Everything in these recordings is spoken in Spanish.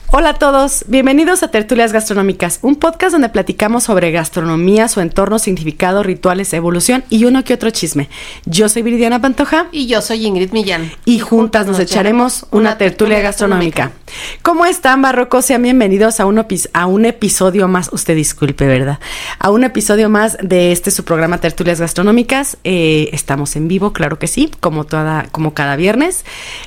Hola a todos, bienvenidos a Tertulias Gastronómicas, un podcast donde platicamos sobre gastronomía, su entorno, significado, rituales, evolución y uno que otro chisme. Yo soy Viridiana Pantoja. Y yo soy Ingrid Millán. Y juntas nos echaremos una tertulia gastronómica. ¿Cómo están, barrocos? Sean bienvenidos a un episodio más, usted disculpe, ¿verdad? A un episodio más de su programa Tertulias Gastronómicas. Estamos en vivo, claro que sí, como cada viernes.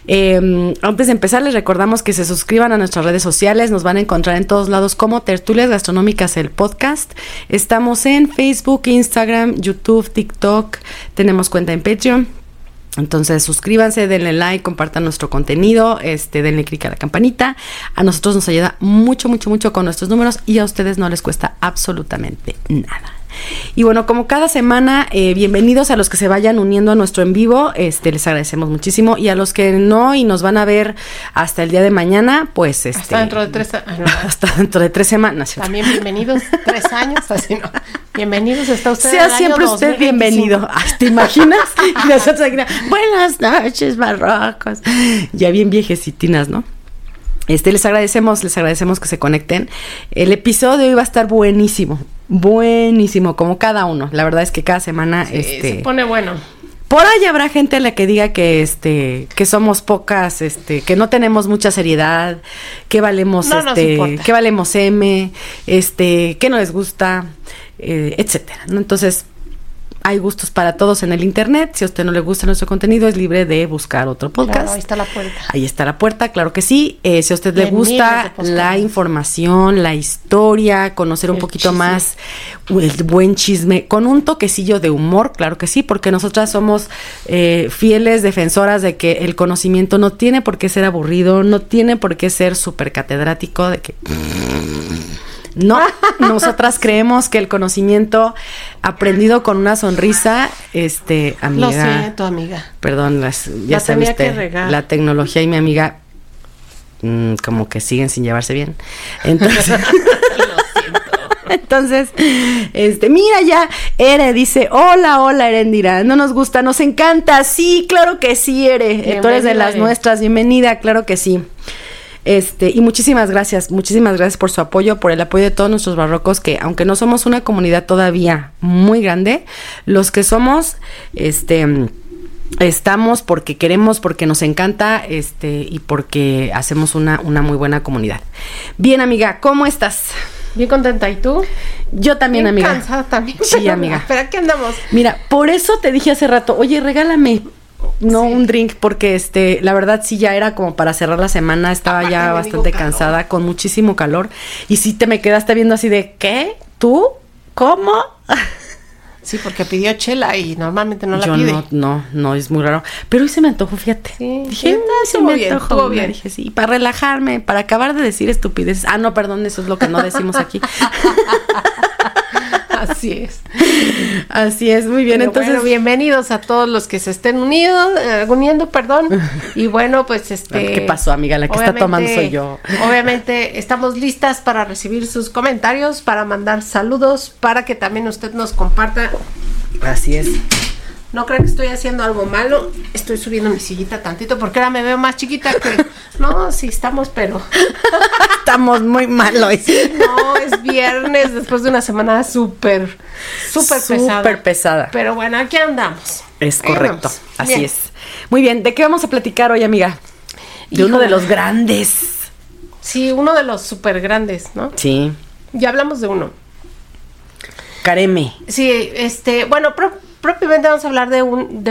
Antes de empezar, les recordamos que se suscriban a nuestras redes sociales, nos van a encontrar en todos lados como Tertulias Gastronómicas, el podcast. Estamos en Facebook, Instagram, YouTube, TikTok, tenemos cuenta en Patreon. Entonces suscríbanse, denle like, compartan nuestro contenido, denle click a la campanita. A nosotros nos ayuda mucho con nuestros números y a ustedes no les cuesta absolutamente nada. Y bueno, como cada semana, bienvenidos a los que se vayan uniendo a nuestro en vivo, les agradecemos muchísimo, y a los que no y nos van a ver hasta el día de mañana, pues hasta dentro de 3 años. Hasta dentro de 3 semanas. También bienvenidos 3 años, así no. Bienvenidos, está usted. Sea siempre usted bienvenido. Ay, ¿te imaginas? Y nosotros aquí, buenas noches, barrocos. Ya bien viejecitinas, ¿no? Les agradecemos que se conecten. El episodio de hoy va a estar buenísimo, como cada uno. La verdad es que cada semana se pone bueno. Por ahí habrá gente a la que diga que somos pocas, que no tenemos mucha seriedad, que valemos que valemos M, que no les gusta, etcétera, ¿no? Entonces, hay gustos para todos en el internet. Si a usted no le gusta nuestro contenido, es libre de buscar otro podcast. Claro, ahí está la puerta. Ahí está la puerta, claro que sí. Si a usted le gusta la información, la historia, conocer un poquito más el buen chisme, con un toquecillo de humor, claro que sí, porque nosotras somos fieles defensoras de que el conocimiento no tiene por qué ser aburrido, no tiene por qué ser súper catedrático, de que... No, nosotras creemos que el conocimiento aprendido con una sonrisa, amiga. Lo siento, amiga. Perdón, ya sabes, la tecnología y mi amiga como que siguen sin llevarse bien. Entonces, lo siento. Entonces, mira ya, Ere dice, hola Erendira, no nos gusta, nos encanta, sí, claro que sí, Ere, tú eres de las nuestras, bienvenida, claro que sí. Y muchísimas gracias por su apoyo, por el apoyo de todos nuestros barrocos, que aunque no somos una comunidad todavía muy grande, los que somos, estamos porque queremos, porque nos encanta, y porque hacemos una muy buena comunidad. Bien, amiga, ¿cómo estás? Bien contenta, ¿y tú? Yo también, bien amiga. Cansada también. Sí, amiga. ¿Pero aquí andamos? Mira, por eso te dije hace rato, oye, regálame un drink, porque la verdad sí ya era como para cerrar la semana, estaba ya bastante cansada, con muchísimo calor, y sí te me quedaste viendo así de, ¿qué? ¿Tú? ¿Cómo? Sí, porque pidió chela y normalmente no la pide. No, es muy raro. Pero hoy se me antojó, fíjate. Sí, dije, estuvo bien. Dije, sí, para relajarme, para acabar de decir estupideces. Ah, no, perdón, eso es lo que no decimos aquí. Así es, muy bien. Pero entonces, bueno, bienvenidos a todos los que se estén uniendo, y bueno, pues ¿qué pasó, amiga? La que está tomando soy yo. Obviamente estamos listas para recibir sus comentarios, para mandar saludos, para que también usted nos comparta. Así es. No creo que estoy haciendo algo malo. Estoy subiendo mi sillita tantito porque ahora me veo más chiquita que... No, sí estamos, pero... Estamos muy mal hoy. No, es viernes después de una semana súper pesada. Pero bueno, aquí andamos. Es correcto, así es. Muy bien, ¿de qué vamos a platicar hoy, amiga? De uno de los grandes. Sí, uno de los súper grandes, ¿no? Sí. Ya hablamos de uno. Careme. Sí, bueno, propiamente vamos a hablar de un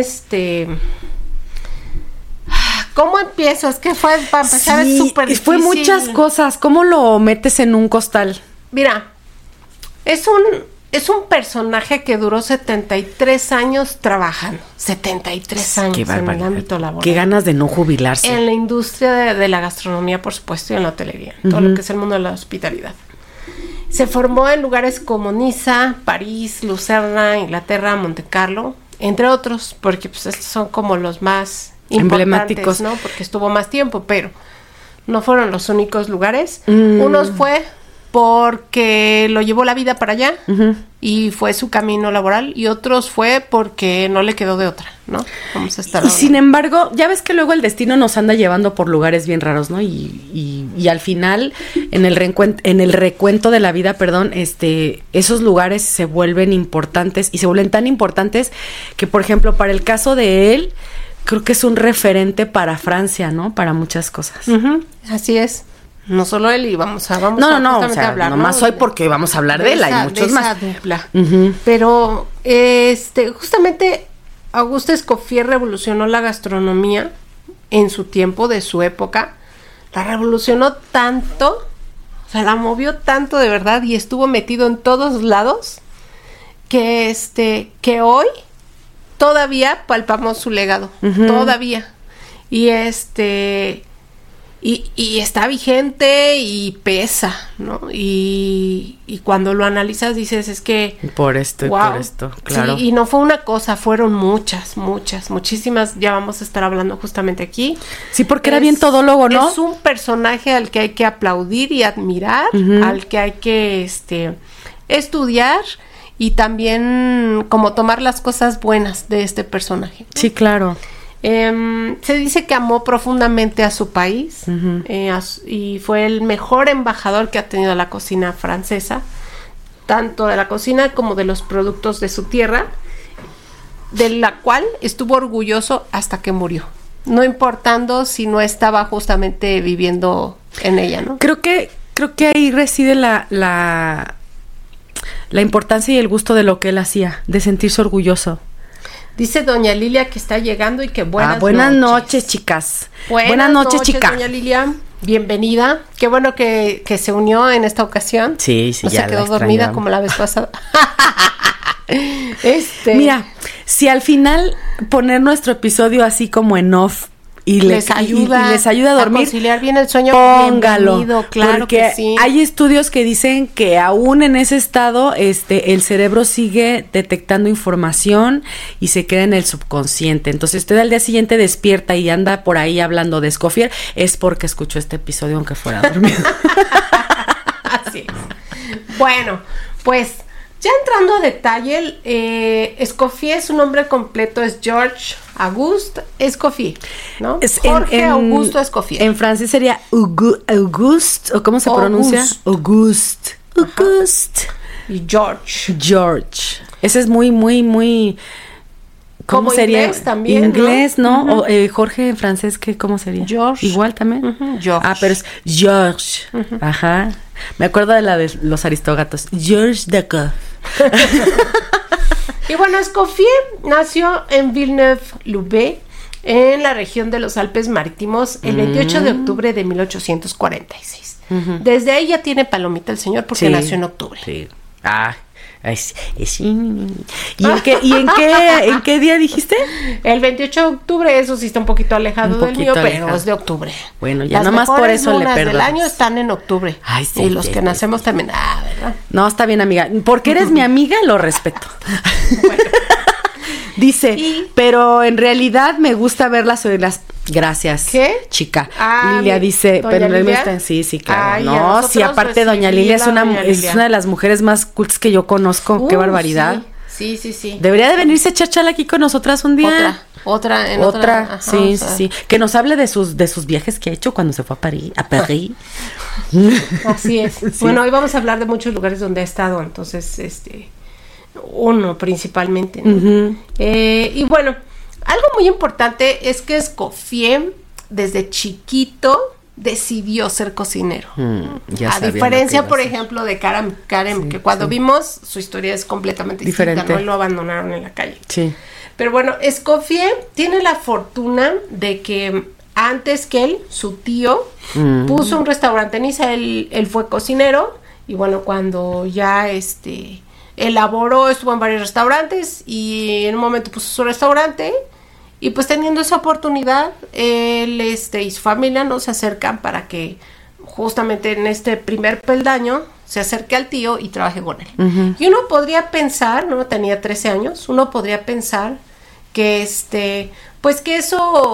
¿cómo empiezo? Es que fue, para empezar, es súper difícil. Fue muchas cosas. ¿Cómo lo metes en un costal? Mira, es un personaje que duró 73 años trabajando. 73 años en el ámbito laboral. Qué ganas de no jubilarse. En la industria de la gastronomía, por supuesto, y en la hotelería. Todo lo que es el mundo de la hospitalidad. Se formó en lugares como Niza, París, Lucerna, Inglaterra, Montecarlo, entre otros, porque pues estos son como los más emblemáticos, ¿no? Porque estuvo más tiempo, pero no fueron los únicos lugares. Unos fue porque lo llevó la vida para allá y fue su camino laboral, y otros fue porque no le quedó de otra, ¿no? Vamos a estar y sin embargo, ya ves que luego el destino nos anda llevando por lugares bien raros, ¿no? Y al final, en el recuento de la vida, esos lugares se vuelven importantes, y se vuelven tan importantes que, por ejemplo, para el caso de él, creo que es un referente para Francia, ¿no? Para muchas cosas. Así es. No solo él, y vamos a o sea, hablar, nomás hoy porque vamos a hablar de él, hay muchos más. Dupla. Pero, justamente, Auguste Escoffier revolucionó la gastronomía en su tiempo, de su época. La revolucionó tanto, o sea, la movió tanto de verdad, y estuvo metido en todos lados, que hoy todavía palpamos su legado, todavía. Y y está vigente y pesa, ¿no? Y cuando lo analizas dices, es que... Por esto y por esto, claro. Sí, y no fue una cosa, fueron muchísimas, ya vamos a estar hablando justamente aquí. Sí, porque era bien todólogo, ¿no? Es un personaje al que hay que aplaudir y admirar, al que hay que estudiar, y también como tomar las cosas buenas de este personaje, ¿no? Sí, claro. Se dice que amó profundamente a su país, y fue el mejor embajador que ha tenido la cocina francesa, tanto de la cocina como de los productos de su tierra, de la cual estuvo orgulloso hasta que murió, no importando si no estaba justamente viviendo en ella, ¿no? Creo que ahí reside la importancia y el gusto de lo que él hacía, de sentirse orgulloso. Dice doña Lilia que está llegando y que buenas noches, chicas. Buenas noches, chica. Doña Lilia, bienvenida. Qué bueno que se unió en esta ocasión. Sí, no ya se quedó dormida como la vez pasada. Mira, si al final poner nuestro episodio así como en off y les ayuda a dormir, a conciliar bien el sueño, póngalo, claro, porque que sí. Hay estudios que dicen que aún en ese estado el cerebro sigue detectando información y se queda en el subconsciente. Entonces, usted al día siguiente despierta y anda por ahí hablando de Escoffier, es porque escuchó este episodio aunque fuera dormido. Así es. Bueno, pues ya entrando a detalle, Escoffier, su nombre completo es Georges Auguste Escoffier, ¿no? Jorge Augusto Escoffier. En francés sería Auguste, ¿o cómo se pronuncia? Auguste. Y George. Ese es muy, muy, muy... ¿Cómo sería? Inglés también, inglés, ¿no? Jorge en francés, ¿cómo sería? George. Igual también. George. Pero es George. Ajá. Me acuerdo de la de los Aristógatos. Georges Decoff. Y bueno, Escoffier nació en Villeneuve-Loubet, en la región de los Alpes Marítimos, el 28 de octubre de 1846. Desde ahí ya tiene palomita el señor, porque nació en octubre. Sí. ¿Y en qué día dijiste? El 28 de octubre, eso sí está un poquito alejado del mío, pero es de octubre. Bueno, ya nomás por eso le perdono. Del año están en octubre. Ay, sí, y los que nacemos también, ¿verdad? No, está bien, amiga. Porque eres mi amiga, lo respeto. Bueno. Dice, pero en realidad me gusta verlas sobre las... Gracias, ¿qué? Chica. Lilia dice, pero en realidad sí, claro. Ay, no, sí, aparte doña Lilia es una de las mujeres más cultas que yo conozco. Qué barbaridad. Sí. Debería de venirse a echar chala aquí con nosotras un día. Otra. Ajá, sí. Que nos hable de sus viajes que ha hecho cuando se fue a París. Así es. Sí. Bueno, hoy vamos a hablar de muchos lugares donde ha estado, entonces, uno principalmente, ¿no? Y bueno, algo muy importante es que Escoffier desde chiquito decidió ser cocinero. A diferencia, por ejemplo, de Karen, que cuando vimos su historia es completamente distinta, ¿no? Lo abandonaron en la calle. Sí. Pero bueno, Escoffier tiene la fortuna de que antes que él, su tío, puso un restaurante en Niza. Él fue cocinero, y bueno, cuando ya elaboró, estuvo en varios restaurantes, y en un momento puso su restaurante, y pues teniendo esa oportunidad, él y su familia no se acercan para que justamente en este primer peldaño se acerque al tío y trabaje con él. Y uno podría pensar, ¿no? Tenía 13 años, uno podría pensar que pues que eso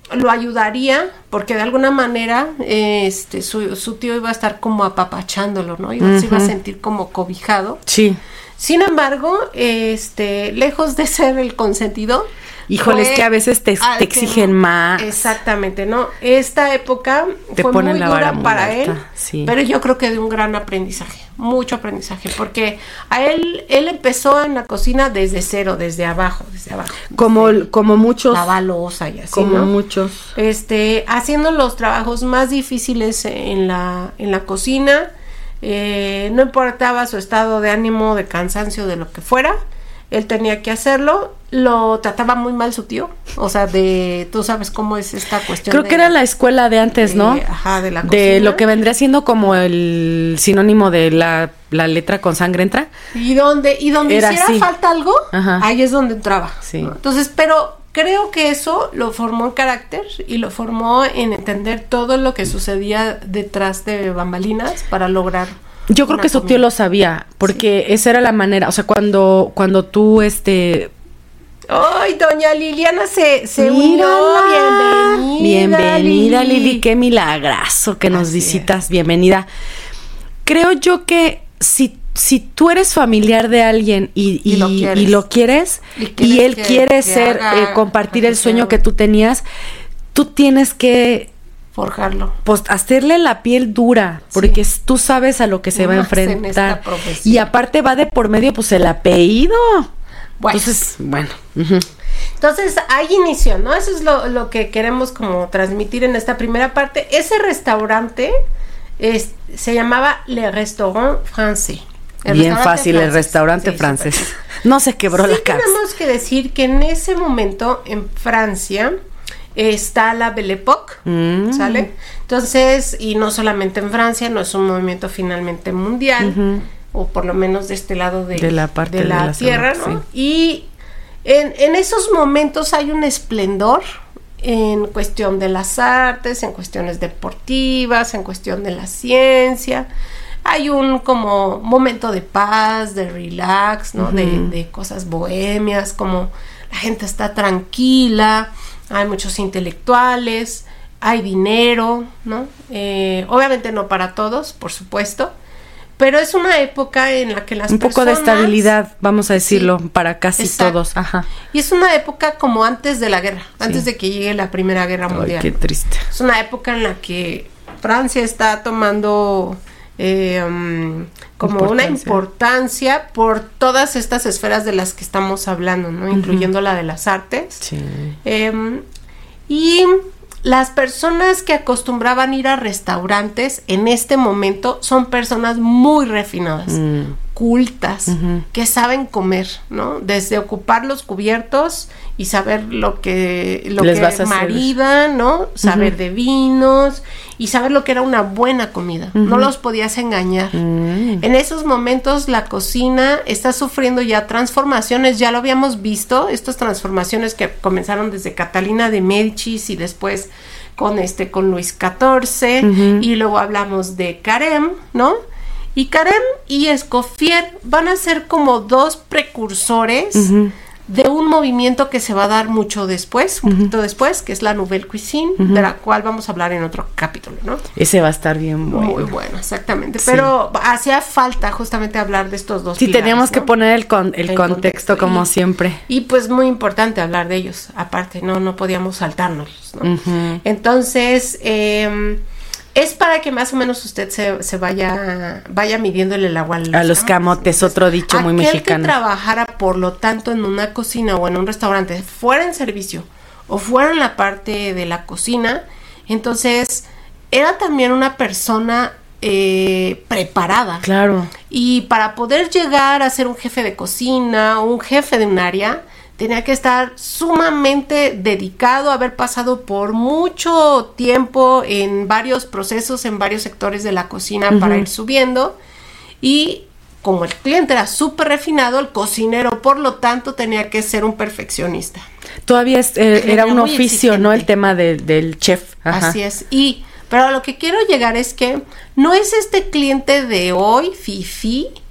lo ayudaría, porque de alguna manera su tío iba a estar como apapachándolo, ¿no? Y se iba a sentir como cobijado. Sí. Sin embargo, lejos de ser el consentido, híjoles, que a veces te exigen más. Exactamente, ¿no? Esta época te fue ponen muy la vara dura muy para alta, él, sí. Pero yo creo que de un gran aprendizaje, mucho aprendizaje, porque a él empezó en la cocina desde cero, desde abajo. Como muchos. Lava loza y así, como ¿no? muchos. Haciendo los trabajos más difíciles en la cocina, no importaba su estado de ánimo, de cansancio, de lo que fuera, él tenía que hacerlo. Lo trataba muy mal su tío, o sea, tú sabes cómo es esta cuestión. Creo que era la escuela de antes, ¿no? Ajá, de la cocina. De lo que vendría siendo como el sinónimo de la letra con sangre entra. Y donde hiciera así. Falta algo, ajá, ahí es donde entraba. Sí. ¿No? Entonces, pero creo que eso lo formó en carácter y lo formó en entender todo lo que sucedía detrás de bambalinas para lograr. Yo creo que su tío lo sabía, porque sí, esa era la manera, o sea, cuando tú ¡ay, doña Liliana se unió! Bienvenida, Lili, qué milagrazo que nos visitas, bienvenida. Creo yo que si tú eres familiar de alguien y lo quieres y él quiere compartir el sueño que tú tenías, tú tienes que forjarlo. Pues hacerle la piel dura, porque sí, tú sabes a lo que se va a enfrentar. Y aparte va de por medio, pues, el apellido. Bueno. Entonces, bueno. Entonces, ahí inició, ¿no? Eso es lo que queremos como transmitir en esta primera parte. Ese restaurante se llamaba Le Restaurant Français. Bien fácil, el restaurante francés. No se quebró la casa. Tenemos que decir que en ese momento, en Francia, está la Belle Époque, ¿sale? Entonces, y no solamente en Francia, no es un movimiento finalmente mundial, o por lo menos de este lado de la parte de la tierra, ¿no? Sí. Y en esos momentos hay un esplendor en cuestión de las artes, en cuestiones deportivas, en cuestión de la ciencia. Hay un como momento de paz, de relax, ¿no? De cosas bohemias, como la gente está tranquila, hay muchos intelectuales, hay dinero, ¿no? Obviamente no para todos, por supuesto, pero es una época en la que las personas... Un poco de estabilidad, vamos a decirlo, sí, para casi exacto, todos. Ajá. Y es una época como antes de la guerra, antes de que llegue la Primera Guerra Mundial. Qué triste. Es una época en la que Francia está tomando... como una importancia por todas estas esferas de las que estamos hablando, ¿no? Incluyendo la de las artes. Sí. Y las personas que acostumbraban ir a restaurantes en este momento son personas muy refinadas, cultas, que saben comer, ¿no? Desde ocupar los cubiertos y saber lo que marida, ¿no? Saber de vinos y saber lo que era una buena comida. No los podías engañar. En esos momentos la cocina está sufriendo ya transformaciones, ya lo habíamos visto, estas transformaciones que comenzaron desde Catalina de Médicis y después con Luis XIV, y luego hablamos de Carême, ¿no? Y Carême y Escoffier van a ser como dos precursores de un movimiento que se va a dar mucho después, un poquito después, que es la Nouvelle Cuisine, de la cual vamos a hablar en otro capítulo, ¿no? Ese va a estar bien bueno. Muy bueno, exactamente. Sí. Pero hacía falta justamente hablar de estos dos pilares, teníamos, ¿no?, que poner el contexto como siempre. Y pues muy importante hablar de ellos, aparte, no podíamos saltárnoslos, ¿no? Entonces, es para que más o menos usted se vaya midiéndole el agua a los camotes, otro dicho muy mexicano. Que trabajara, por lo tanto, en una cocina o en un restaurante, fuera en servicio o fuera en la parte de la cocina, entonces era también una persona preparada. Claro. Y para poder llegar a ser un jefe de cocina o un jefe de un área, tenía que estar sumamente dedicado, haber pasado por mucho tiempo en varios procesos, en varios sectores de la cocina para ir subiendo. Y como el cliente era súper refinado, el cocinero, por lo tanto, tenía que ser un perfeccionista. Todavía era un oficio, exigente, ¿no? El tema del chef. Ajá. Así es. Pero a lo que quiero llegar es que no es este cliente de hoy, fifí,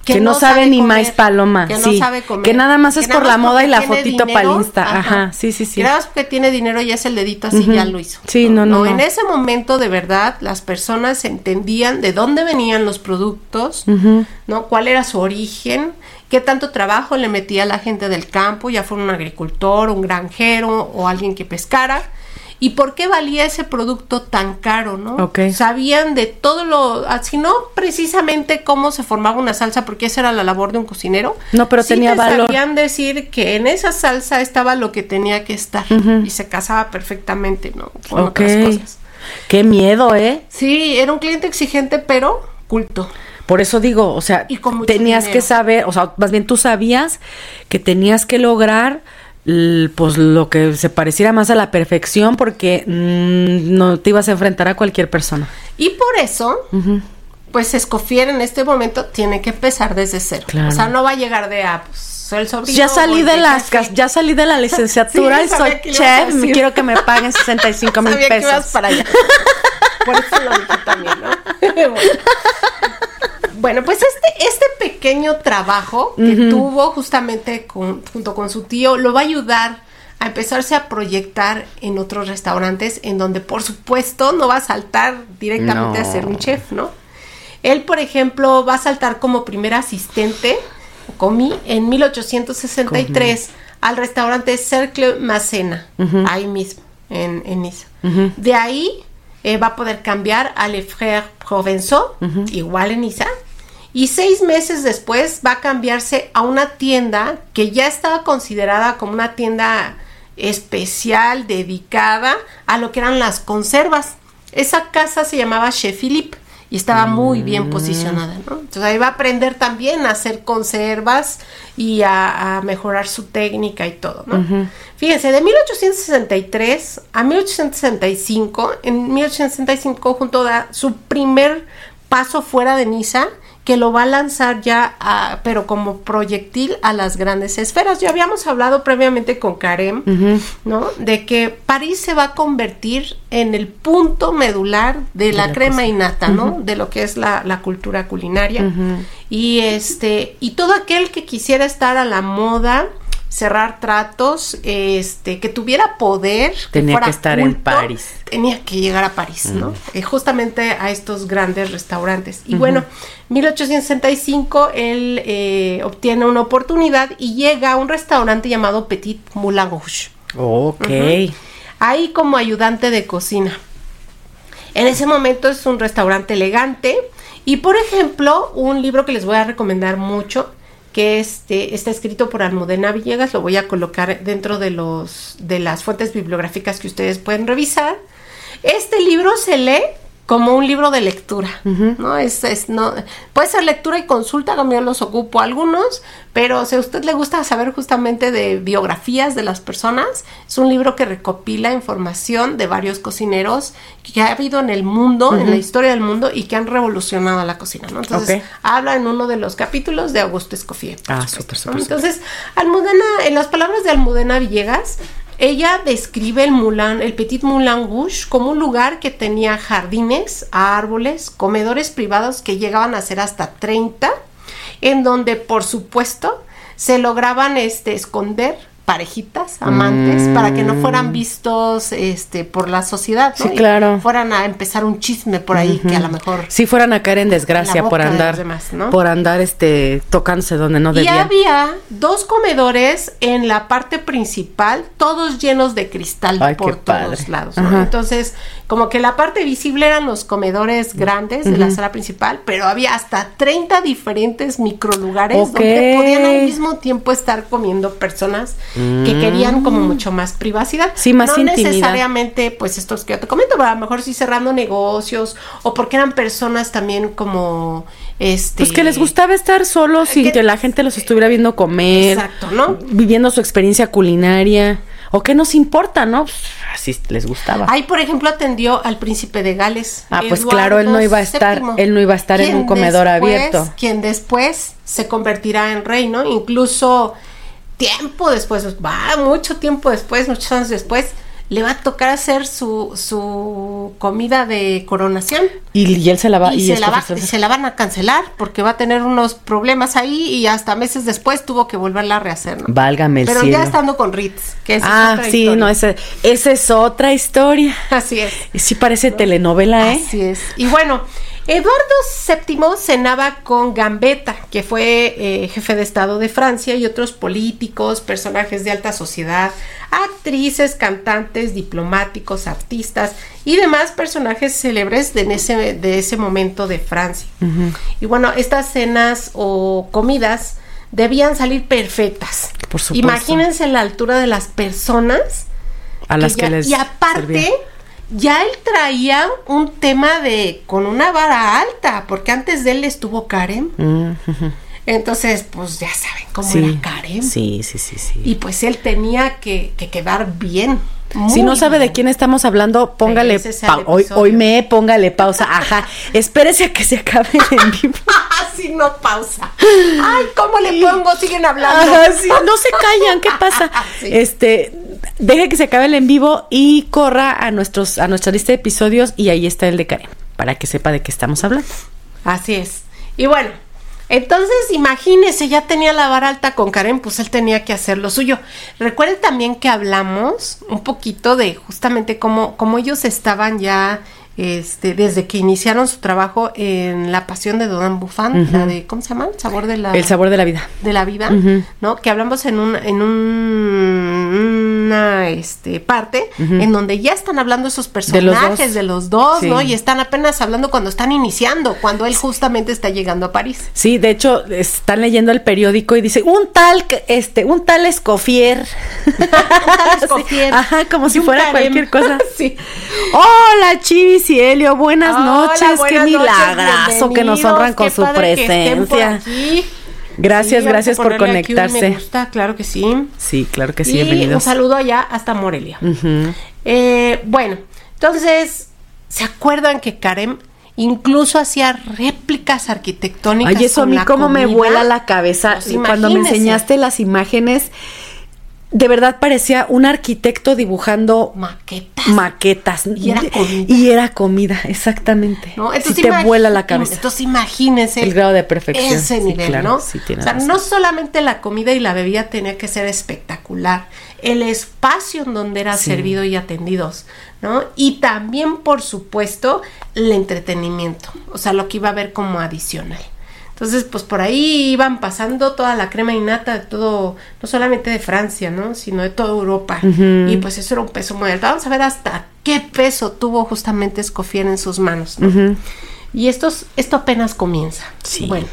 que no sabe ni maíz paloma, que sí, no sabe comer, que nada más es por la moda y la tiene fotito dinero, para Insta, ajá, sí. Que nada más porque tiene dinero y es el dedito así, ya lo hizo. Sí, no. En ese momento, de verdad, las personas entendían de dónde venían los productos, ¿no? Cuál era su origen, qué tanto trabajo le metía la gente del campo, ya fuera un agricultor, un granjero o alguien que pescara. ¿Y por qué valía ese producto tan caro, no? Okay. Sabían de todo lo, así no precisamente cómo se formaba una salsa, porque esa era la labor de un cocinero. No, pero sí tenía valor. Sabían decir que en esa salsa estaba lo que tenía que estar y se casaba perfectamente, ¿no? Con otras cosas. Qué miedo, ¿eh? Sí, era un cliente exigente, pero culto. Por eso digo, o sea, tenías que saber, o sea, más bien tú sabías que tenías que lograr pues lo que se pareciera más a la perfección, porque no te ibas a enfrentar a cualquier persona. Y por eso, pues Escoffier en este momento tiene que empezar desde cero. Claro. O sea, no va a llegar de pues soy el sobrino. Ya salí de la licenciatura sí, y soy chef, me quiero que me paguen 65,000 pesos. Sabía que ibas para allá. Por eso lo dije también, ¿no? Bueno, pues este pequeño trabajo que tuvo justamente junto con su tío lo va a ayudar a empezarse a proyectar en otros restaurantes, en donde por supuesto no va a saltar directamente a ser un chef, ¿no? Él, por ejemplo, va a saltar como primer asistente, comí en 1863 al restaurante Cercle Masséna, ahí mismo, en Niza. De ahí va a poder cambiar a Le Frère Provençaux, igual en Niza. Y 6 meses después va a cambiarse a una tienda que ya estaba considerada como una tienda especial, dedicada a lo que eran las conservas. Esa casa se llamaba Chez Philippe y estaba muy bien posicionada, ¿no? Entonces ahí va a aprender también a hacer conservas y a mejorar su técnica y todo, ¿no? Fíjense, de 1863 a 1865, en 1865 junto a su primer paso fuera de Niza, que lo va a lanzar ya, pero como proyectil a las grandes esferas. Ya habíamos hablado previamente con Karem, ¿no? De que París se va a convertir en el punto medular de la crema y nata, ¿no? De lo que es la cultura culinaria. Y todo aquel que quisiera estar a la moda, cerrar tratos, que tuviera poder, tenía que estar culto, en París. Tenía que llegar a París, ¿no? Justamente a estos grandes restaurantes. Y bueno, 1865 él obtiene una oportunidad y llega a un restaurante llamado Petit Moulin Rouge. Ok. Ahí como ayudante de cocina. En ese momento es un restaurante elegante. Y por ejemplo, un libro que les voy a recomendar mucho, que está escrito por Almudena Villegas, lo voy a colocar dentro de las fuentes bibliográficas que ustedes pueden revisar. Este libro se lee como un libro de lectura, ¿no? No puede ser lectura y consulta, como yo los ocupo algunos, pero si a usted le gusta saber justamente de biografías de las personas, es un libro que recopila información de varios cocineros que ha habido en el mundo, en la historia del mundo, y que han revolucionado la cocina, ¿no? Entonces, habla en uno de los capítulos de Auguste Escoffier. Súper. Entonces, Almudena, en las palabras de Almudena Villegas, ella describe el Petit Moulin Rouge como un lugar que tenía jardines, árboles, comedores privados que llegaban a ser hasta 30, en donde, por supuesto, se lograban esconder parejitas, amantes, para que no fueran vistos por la sociedad, ¿no? Sí, claro. Y fueran a empezar un chisme por ahí que a lo mejor sí fueran a caer en desgracia por andar demás, ¿no? Por andar tocándose donde no debían. Y había 2 comedores en la parte principal, todos llenos de cristal. Ay, por todos lados, ¿no? Entonces, como que la parte visible eran los comedores grandes de la sala principal, pero había hasta 30 diferentes microlugares donde podían al mismo tiempo estar comiendo personas que querían como mucho más privacidad. Sí, más no intimidad. Necesariamente, pues, estos que yo te comento, pero a lo mejor sí cerrando negocios, o porque eran personas también como, pues que les gustaba estar solos sin que la gente los estuviera viendo comer. Exacto, ¿no? Viviendo su experiencia culinaria. O qué nos importa, ¿no? Así les gustaba. Ahí, por ejemplo, atendió al príncipe de Gales. Pues Eduardo claro, él no iba a estar en un comedor abierto. Quien después se convertirá en rey, ¿no? Incluso tiempo después, mucho tiempo después, muchos años después, le va a tocar hacer su comida de coronación. Y él se la va... se la van a cancelar porque va a tener unos problemas ahí y hasta meses después tuvo que volverla a rehacer, ¿no? Válgame el cielo. Pero ya estando con Ritz, que esa es otra historia. No, esa es otra historia. Así es. Sí parece telenovela, ¿eh? Así es. Y bueno, Eduardo VII cenaba con Gambetta, que fue jefe de Estado de Francia, y otros políticos, personajes de alta sociedad, actrices, cantantes, diplomáticos, artistas y demás personajes célebres de ese momento de Francia. Uh-huh. Y bueno, estas cenas o comidas debían salir perfectas. Por supuesto. Imagínense la altura de las personas a las que les y aparte servía. Ya él traía un tema con una vara alta, porque antes de él estuvo Karen. Uh-huh. Entonces, pues ya saben cómo era Karen. Sí. Y pues él tenía que quedar bien. Si no sabe de quién estamos hablando, póngale póngale pausa. Ajá. Espérese a que se acabe el en vivo. Así no pausa. Ay, ¿cómo le pongo? Siguen hablando. Ajá, sí. No se callan, ¿qué pasa? Sí. Deje que se acabe el en vivo y corra a nuestra lista de episodios y ahí está el de Karen, para que sepa de qué estamos hablando. Así es. Y bueno, entonces imagínese, ya tenía la vara alta con Karen, pues él tenía que hacer lo suyo. Recuerden también que hablamos un poquito de justamente cómo ellos estaban ya desde que iniciaron su trabajo en La Pasión de Dodin Buffon, uh-huh. La de, ¿cómo se llama? El sabor de la vida. De la vida, uh-huh. ¿no? Que hablamos en una parte uh-huh. en donde ya están hablando esos personajes de los dos, sí. ¿no? Y están apenas hablando cuando están iniciando, cuando él justamente está llegando a París. Sí, de hecho, están leyendo el periódico y dice, un tal Escoffier. Un tal Escoffier. Sí. Ajá, como si fuera cualquier cosa. Sí. Hola, Chivis y Helio, buenas noches, qué milagrazo que nos honran con su presencia. Gracias por conectarse. Me gusta, claro que sí. Sí, claro que sí, y bienvenidos. Un saludo allá hasta Morelia. Uh-huh. Bueno, entonces, ¿se acuerdan que Karen incluso hacía réplicas arquitectónicas? Ay, eso a mí cómo me vuela la cabeza. Pues cuando me enseñaste las imágenes, de verdad parecía un arquitecto dibujando maquetas. Y era comida, exactamente. ¿No? Entonces, sí te vuela la cabeza. Entonces imagínense el grado de perfección. Ese nivel, claro, ¿no? Sí, tiene razón. No solamente la comida y la bebida tenía que ser espectacular, el espacio en donde era servido y atendidos, ¿no? Y también, por supuesto, el entretenimiento, o sea, lo que iba a haber como adicional. Entonces, pues por ahí iban pasando toda la crema innata de todo, no solamente de Francia, ¿no? Sino de toda Europa. Uh-huh. Y pues eso era un peso muy alto. Vamos a ver hasta qué peso tuvo justamente Escoffier en sus manos, ¿no? Uh-huh. Y esto apenas comienza. Sí. Bueno.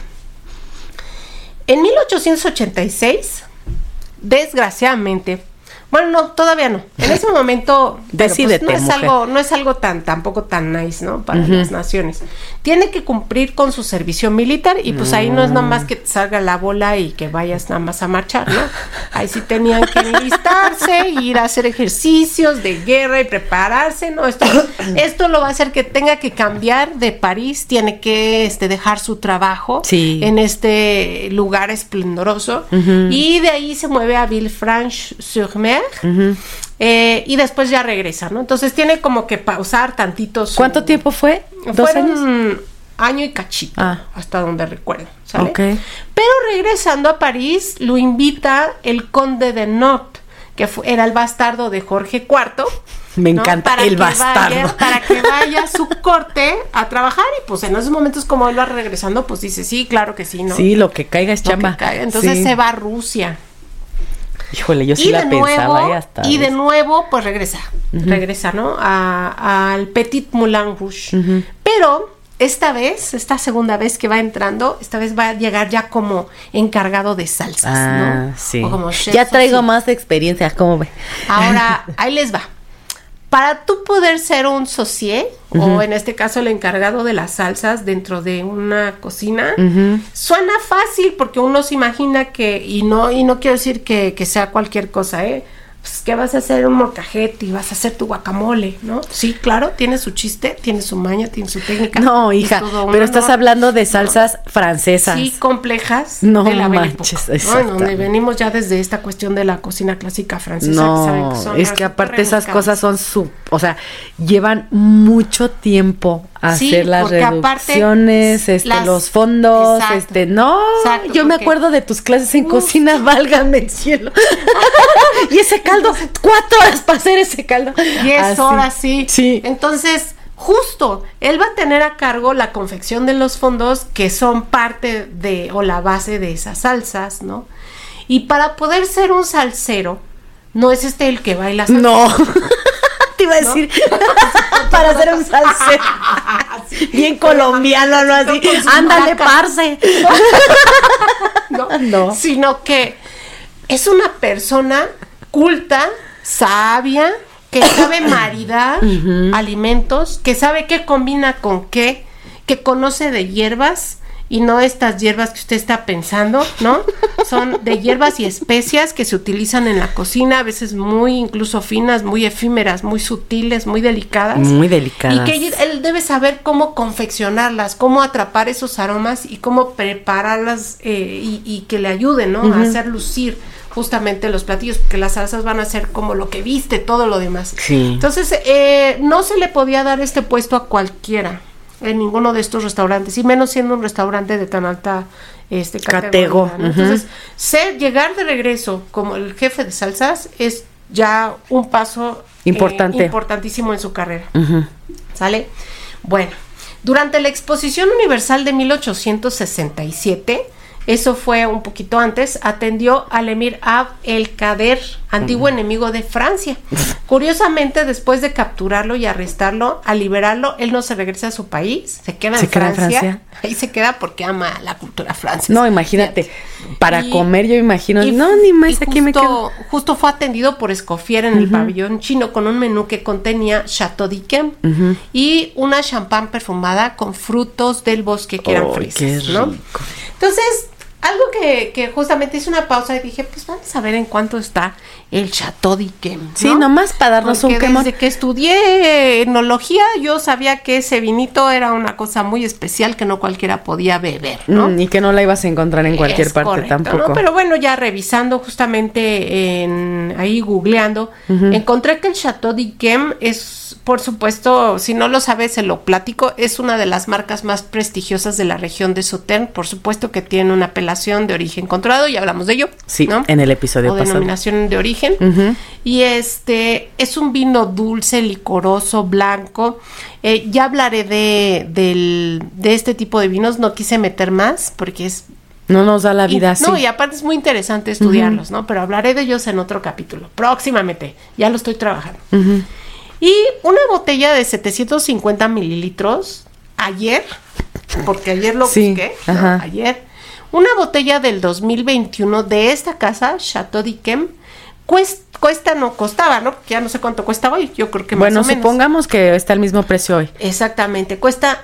En 1886, desgraciadamente, bueno, no, todavía no. En ese momento, decídete, pues no es algo tampoco tan nice, ¿no? Para uh-huh. las naciones. Tiene que cumplir con su servicio militar y pues ahí no es nomás que te salga la bola y que vayas nada más a marchar, ¿no? Ahí sí tenían que enlistarse, ir a hacer ejercicios de guerra y prepararse, ¿no? Esto lo va a hacer que tenga que cambiar de París, tiene que dejar su trabajo en este lugar esplendoroso uh-huh. y de ahí se mueve a Villefranche-sur-Mer. Uh-huh. Y después ya regresa, ¿no? Entonces tiene como que pausar tantito. ¿Cuánto tiempo fue? ¿2 años? Año y cachito, hasta donde recuerdo, ¿sale? Okay. Pero regresando a París, lo invita el conde de Nantes, que era el bastardo de Jorge IV. Me encanta, ¿no? El bastardo. Para que vaya a su corte a trabajar y pues en esos momentos como él va regresando, pues dice, sí, claro que sí, ¿no? Sí, lo que caiga es chamba. Entonces se va a Rusia. Híjole, yo sí la pensaba hasta. Y de nuevo, pues regresa, ¿no? Al Petit Moulin Rouge. Uh-huh. Pero esta segunda vez que va entrando, esta vez va a llegar ya como encargado de salsas, ¿no? Sí. O como chef, ya traigo más experiencia, ¿cómo ve? Ahora, ahí les va. Para tú poder ser un sommelier, uh-huh. o en este caso el encargado de las salsas dentro de una cocina, uh-huh. suena fácil porque uno se imagina que, y no quiero decir que sea cualquier cosa, pues, ¿qué vas a hacer? Un molcajete y vas a hacer tu guacamole, ¿no? Sí, claro, tiene su chiste, tiene su maña, tiene su técnica. No, hija, pero estás hablando de salsas francesas. Sí, complejas. No de la manches, época, ¿no? Donde venimos ya desde esta cuestión de la cocina clásica francesa. No, que saben que son es que aparte esas cosas son o sea, llevan mucho tiempo hacer las reducciones, los fondos, exacto, exacto, yo me acuerdo de tus clases en cocina, válgame el cielo. Y ese caldo, 4 horas para hacer ese caldo. 10 horas, sí. Entonces, justo, él va a tener a cargo la confección de los fondos que son parte de, o la base de esas salsas, ¿no? Y para poder ser un salsero, no es el que baila salsa. No. Te iba a decir, para hacer un salsero. Bien colombiano, ¿no? Así, ándale, parce. No. Sino que es una persona culta, sabia, que sabe maridar alimentos, que sabe qué combina con qué, que conoce de hierbas, y no estas hierbas que usted está pensando, ¿no? Son de hierbas y especias que se utilizan en la cocina, a veces muy incluso finas, muy efímeras, muy sutiles, muy delicadas. Muy delicadas. Y que él debe saber cómo confeccionarlas, cómo atrapar esos aromas y cómo prepararlas y que le ayuden, ¿no? A hacer lucir justamente los platillos, porque las salsas van a ser como lo que viste, todo lo demás. Sí. Entonces, no se le podía dar este puesto a cualquiera en ninguno de estos restaurantes, y menos siendo un restaurante de tan alta categoría, ¿no? Entonces, llegar de regreso como el jefe de salsas es ya un paso importantísimo en su carrera. ¿Sale? Bueno, durante la Exposición Universal de 1867, eso fue un poquito antes, atendió al emir Abd el-Kader, antiguo enemigo de Francia. Curiosamente, después de capturarlo y arrestarlo, al liberarlo, él no se regresa a su país, se queda en Francia. Ahí se queda porque ama la cultura francesa. No, imagínate, para comer yo imagino, ni más aquí me quedo. Justo fue atendido por Escoffier en el pabellón chino con un menú que contenía Chateau d'Yquem y una champán perfumada con frutos del bosque que eran frescos, ¿no? Entonces, algo que justamente hice una pausa y dije, pues vamos a ver en cuánto está el Chateau d'Yquem, ¿no? Sí, nomás para darnos un quemón. Desde que estudié enología, yo sabía que ese vinito era una cosa muy especial que no cualquiera podía beber, ¿no? Y que no la ibas a encontrar en cualquier parte, correcto, tampoco. ¿no? Pero bueno, ya revisando justamente ahí googleando, encontré que el Chateau d'Yquem es, por supuesto, si no lo sabes, se lo platico, es una de las marcas más prestigiosas de la región de Sauternes, por supuesto que tiene una apelación de origen controlado, ya hablamos de ello, sí, ¿no? En el episodio pasado. Denominación de origen. Y es un vino dulce, licoroso, blanco. Ya hablaré de este tipo de vinos, no quise meter más porque no nos da la vida así. No, y aparte es muy interesante estudiarlos, ¿no? Pero hablaré de ellos en otro capítulo, próximamente, ya lo estoy trabajando. Y una botella de 750 mililitros, porque ayer lo busqué, ¿no? Ayer, una botella del 2021 de esta casa, Chateau d'Yquem, costaba, ¿no? Ya no sé cuánto cuesta hoy, yo creo que más o menos. Bueno, supongamos que está el mismo precio hoy. Exactamente, cuesta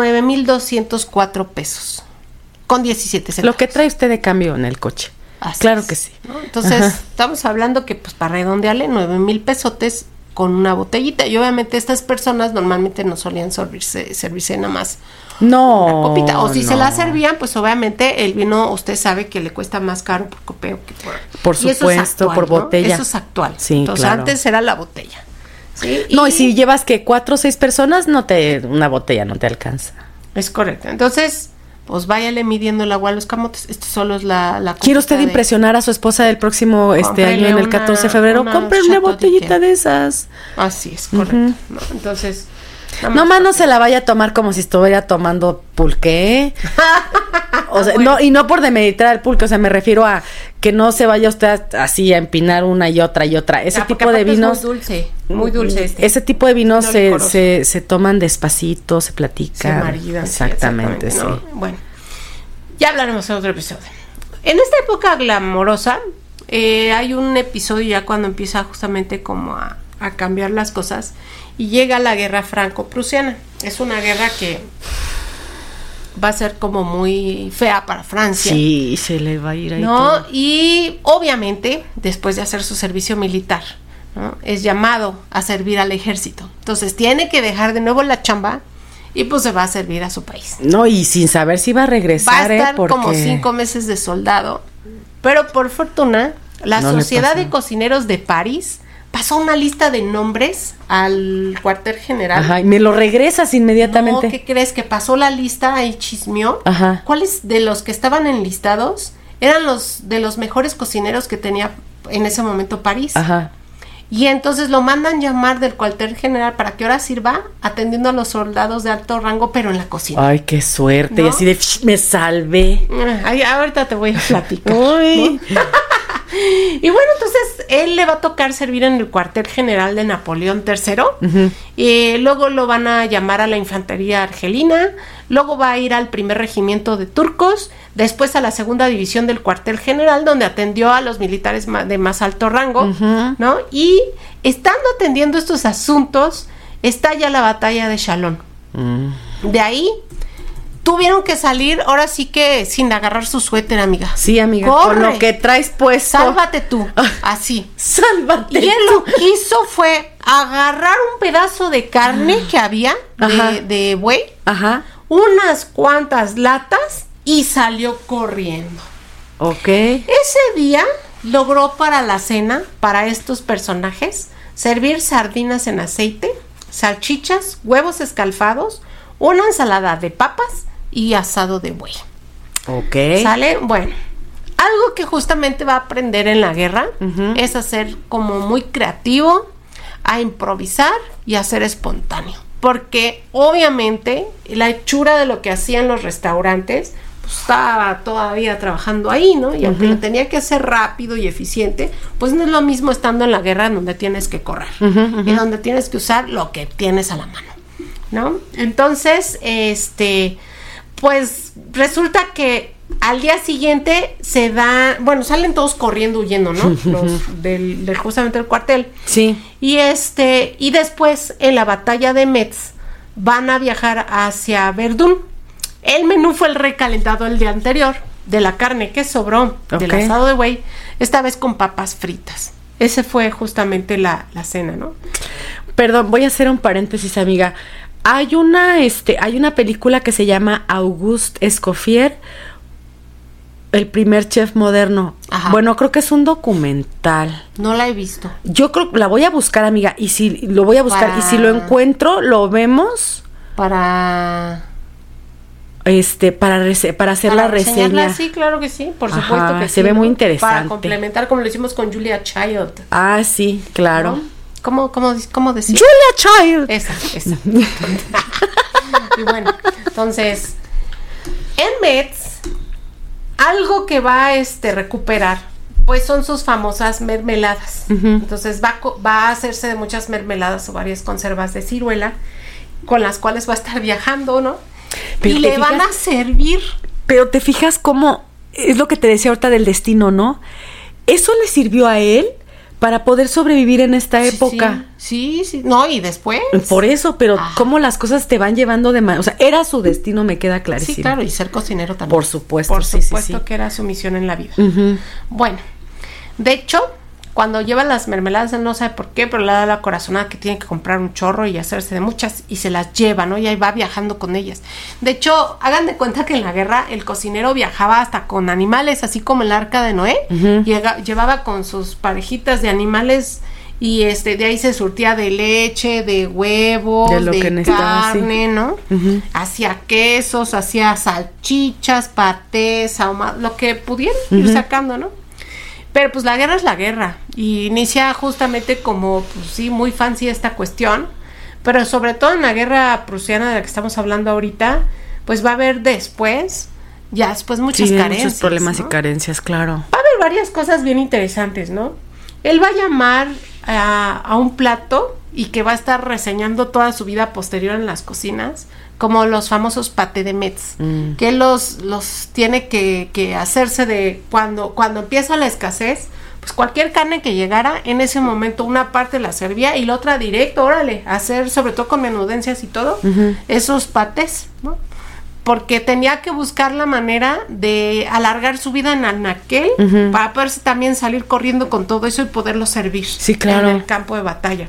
9,204 pesos, con 17 centavos. Lo que trae usted de cambio en el coche. Así claro es, que sí. ¿no? Entonces, estamos hablando que, pues, para redondearle, 9,000 pesotes con una botellita. Y obviamente estas personas normalmente no solían servirse nada más una copita. O si se la servían, pues obviamente el vino, usted sabe que le cuesta más caro por copeo que por supuesto, actual, por botella. ¿no? Eso es actual. Sí, entonces, claro. Antes era la botella. ¿Sí? No, y si llevas que 4 o 6 personas, una botella no te alcanza. Es correcto. Entonces, pues váyale midiendo el agua a los camotes. Esto solo es la ¿Quiere usted impresionar a su esposa el próximo año en el 14 de febrero? Cómprele una botellita de esas. Así es, correcto. ¿No? Entonces, nomás no se la vaya a tomar como si estuviera tomando pulque. O sea, bueno. No por demeritar el pulque, o sea, me refiero a que no se vaya usted así a empinar una y otra y otra. Ese tipo de vinos es muy dulce Ese tipo de vinos se toman despacito, se platican. Se maridan. Exactamente, sí. ¿No? Bueno, ya hablaremos en otro episodio. En esta época glamorosa, hay un episodio ya cuando empieza justamente como a cambiar las cosas y llega la guerra franco-prusiana. Es una guerra que va a ser como muy fea para Francia. Sí, se le va a ir ahí ¿no? todo. Y obviamente, después de hacer su servicio militar, ¿no? Es llamado a servir al ejército. Entonces tiene que dejar de nuevo la chamba y pues se va a servir a su país. No, y sin saber si va a regresar, Va a estar porque... como 5 meses de soldado. Pero por fortuna, la No le Sociedad pasa. de Cocineros de París pasó una lista de nombres al cuartel general. Ajá, y me lo regresas inmediatamente. No, ¿qué crees? Que pasó la lista, ahí chismeó. Ajá. ¿Cuáles de los que estaban enlistados eran los de los mejores cocineros que tenía en ese momento París? Ajá. Y entonces lo mandan llamar del cuartel general para que ahora sirva atendiendo a los soldados de alto rango, pero en la cocina. Ay, qué suerte. ¿No? Y así de, me salvé. Ay, ahorita te voy a platicar. Uy. ¿no? Y bueno, entonces él le va a tocar servir en el cuartel general de Napoleón III. Y luego lo van a llamar a la infantería argelina. Luego va a ir al primer regimiento de turcos. Después a la segunda división del cuartel general, donde atendió a los militares de más alto rango, ¿no? Y estando atendiendo estos asuntos, estalla la batalla de Chalon. De ahí tuvieron que salir, ahora sí que sin agarrar su suéter, amiga. Sí, amiga, Corre. con lo que traes puesto. Sálvate tú, así. Sálvate Y él tú. lo que hizo fue agarrar un pedazo de carne que había Ajá. de buey, Ajá. unas cuantas latas y salió corriendo. Ok. Ese día logró para la cena, para estos personajes, servir sardinas en aceite, salchichas, huevos escalfados, una ensalada de papas y asado de buey. Ok. ¿Sale? Bueno, algo que justamente va a aprender en la guerra es a ser como muy creativo, a improvisar y a ser espontáneo. Porque obviamente la hechura de lo que hacían los restaurantes, pues estaba todavía trabajando ahí, ¿no? Y aunque lo tenía que hacer rápido y eficiente, pues no es lo mismo estando en la guerra en donde tienes que correr y donde tienes que usar lo que tienes a la mano, ¿no? Entonces, pues resulta que al día siguiente salen todos corriendo, huyendo, ¿no? Los del justamente del cuartel. Sí. Y después en la batalla de Metz van a viajar hacia Verdún. El menú fue el recalentado el día anterior de la carne que sobró del Ok. asado de buey, esta vez con papas fritas. Ese fue justamente la cena, ¿no? Perdón, voy a hacer un paréntesis, amiga. Hay una película que se llama Auguste Escoffier, el primer chef moderno. Ajá. Bueno, creo que es un documental. No la he visto. Yo creo que la voy a buscar, amiga, y si lo voy a buscar y si lo encuentro, lo vemos Para para hacer la reseñarla, reseña. sí, claro que sí, por Ajá, supuesto que sí. se ve muy ¿no? interesante. Para complementar, como lo hicimos con Julia Child. Ah, sí, claro. ¿No? ¿Cómo decir? Julia Child. Esa. Y bueno, entonces, en Metz, algo que va a recuperar, pues son sus famosas mermeladas. Entonces va a hacerse de muchas mermeladas o varias conservas de ciruela, con las cuales va a estar viajando, ¿no? Pero y le van a servir. Pero te fijas cómo es lo que te decía ahorita del destino, ¿no? Eso le sirvió a él para poder sobrevivir en esta época. Sí. No, y después. Por eso, pero cómo las cosas te van llevando de manera. O sea, era su destino, me queda clarísimo. Sí, claro, y ser cocinero también. Por supuesto. Por sí, supuesto sí. que era su misión en la vida. Ujú. Bueno, de hecho, cuando lleva las mermeladas, él no sabe por qué, pero le da la corazonada que tiene que comprar un chorro y hacerse de muchas, y se las lleva, ¿no? Y ahí va viajando con ellas. De hecho, hagan de cuenta que en la guerra el cocinero viajaba hasta con animales, así como el arca de Noé. Llevaba con sus parejitas de animales y de ahí se surtía de leche, de huevos, De lo que de necesitaba, carne, ¿no? Hacía quesos, hacía salchichas, patés, ahumado, lo que pudieran ir sacando, ¿no? Pero pues la guerra es la guerra y inicia justamente como, pues sí, muy fancy esta cuestión, pero sobre todo en la guerra prusiana de la que estamos hablando ahorita, pues va a haber después muchas Sí, carencias, muchos problemas, ¿no? y carencias, claro. Va a haber varias cosas bien interesantes, ¿no? Él va a llamar a un plato y que va a estar reseñando toda su vida posterior en las cocinas, como los famosos patés de Metz, que los tiene que hacerse de cuando empieza la escasez, pues cualquier carne que llegara, en ese momento una parte la servía y la otra directo, órale, hacer sobre todo con menudencias y todo, esos patés, ¿no? porque tenía que buscar la manera de alargar su vida en Anaquel para poderse también salir corriendo con todo eso y poderlo servir claro. en el campo de batalla.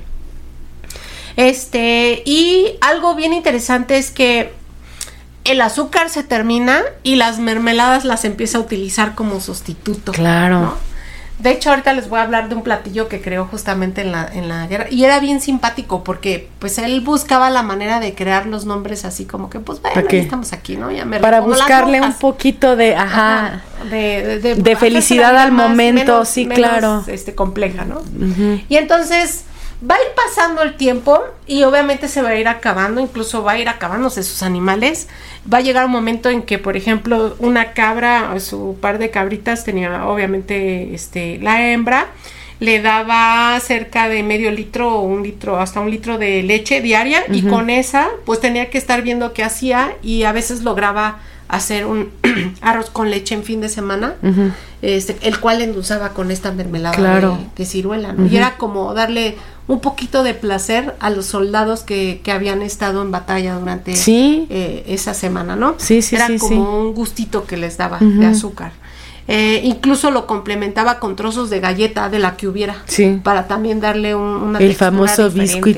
Y algo bien interesante es que el azúcar se termina y las mermeladas las empieza a utilizar como sustituto. Claro. ¿no? De hecho, ahorita les voy a hablar de un platillo que creó justamente en la guerra. Y era bien simpático porque pues él buscaba la manera de crear los nombres así como que pues bueno, ya estamos aquí, ¿no? Ya me para buscarle un poquito de de felicidad al momento, menos, sí, claro. Compleja, ¿no? Y entonces va a ir pasando el tiempo y obviamente se va a ir acabando, incluso va a ir acabándose sus animales. Va a llegar un momento en que, por ejemplo, una cabra o su par de cabritas tenía, obviamente, la hembra le daba cerca de medio litro o un litro, hasta un litro de leche diaria y con esa, pues tenía que estar viendo qué hacía y a veces lograba hacer un arroz con leche en fin de semana, el cual endulzaba con esta mermelada de ciruela, ¿no? Y era como darle un poquito de placer a los soldados que habían estado en batalla durante esa semana, ¿no? Era como un gustito que les daba de azúcar. Incluso lo complementaba con trozos de galleta de la que hubiera, para también darle una el famoso biscuit,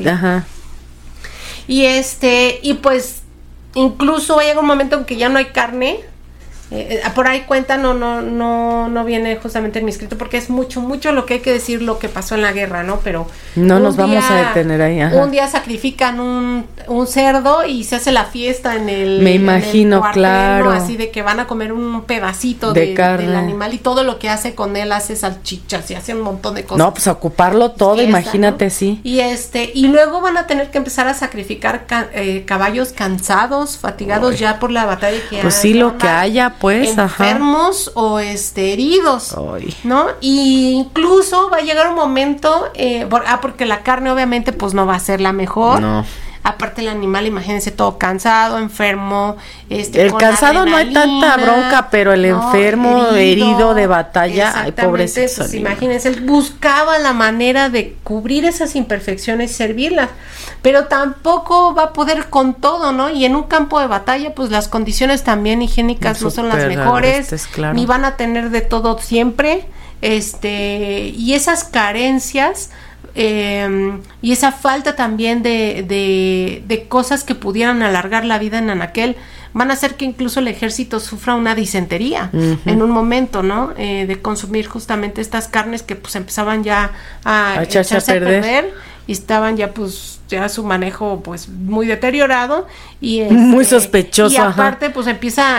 y pues incluso llega un momento en que ya no hay carne. Por ahí cuenta, no viene justamente en mi escrito porque es mucho lo que hay que decir lo que pasó en la guerra, ¿no? Pero no nos vamos a detener ahí. Un día sacrifican un cerdo y se hace la fiesta en el me imagino, cuartel, claro, ¿no? Así de que van a comer un pedacito de carne del animal y todo lo que hace con él, hace salchichas y hace un montón de cosas. No, pues ocuparlo todo, imagínate, ¿no? Sí. Y luego van a tener que empezar a sacrificar caballos cansados, fatigados ya por la batalla que pues sí, lo que haya, pues, enfermos o heridos, ¿no? Y incluso va a llegar un momento, porque la carne obviamente pues no va a ser la mejor. No. Aparte el animal, imagínense, todo cansado, enfermo, el con cansado no hay tanta bronca, pero el enfermo, herido de batalla, ay, pobrecito. Pues, imagínense, él buscaba la manera de cubrir esas imperfecciones y servirlas, pero tampoco va a poder con todo, ¿no? Y en un campo de batalla, pues las condiciones también higiénicas no son las mejores, ni van a tener de todo siempre, y esas carencias. Y esa falta también de cosas que pudieran alargar la vida en Anaquel van a hacer que incluso el ejército sufra una disentería en un momento, ¿no? De consumir justamente estas carnes que pues empezaban ya a echarse a perder y estaban ya pues ya su manejo pues muy deteriorado y muy sospechoso, y aparte pues empiezan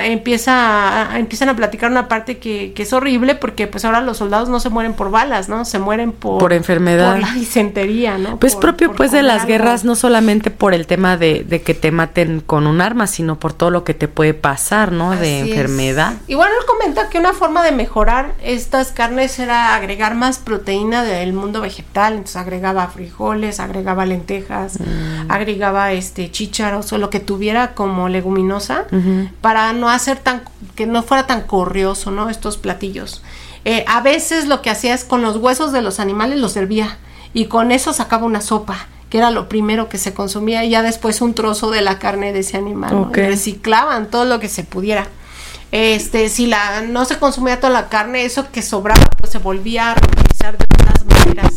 a platicar una parte que es horrible porque pues ahora los soldados no se mueren por balas, ¿no? Se mueren por enfermedad, por la disentería, ¿no? Pues propio pues de las guerras, no solamente por el tema de que te maten con un arma, sino por todo lo que te puede pasar, ¿no? Así de enfermedad. Y bueno, él comenta que una forma de mejorar estas carnes era agregar más proteína del mundo vegetal, entonces agregaba frijoles, agregaba lentejas, agregaba chícharos o lo que tuviera como leguminosa para no hacer que no fuera tan corrioso, ¿no? Estos platillos. A veces lo que hacía es con los huesos de los animales los servía y con eso sacaba una sopa, que era lo primero que se consumía, y ya después un trozo de la carne de ese animal, ¿no? Y reciclaban todo lo que se pudiera. Si no se consumía toda la carne, eso que sobraba pues se volvía a reutilizar de otras maneras.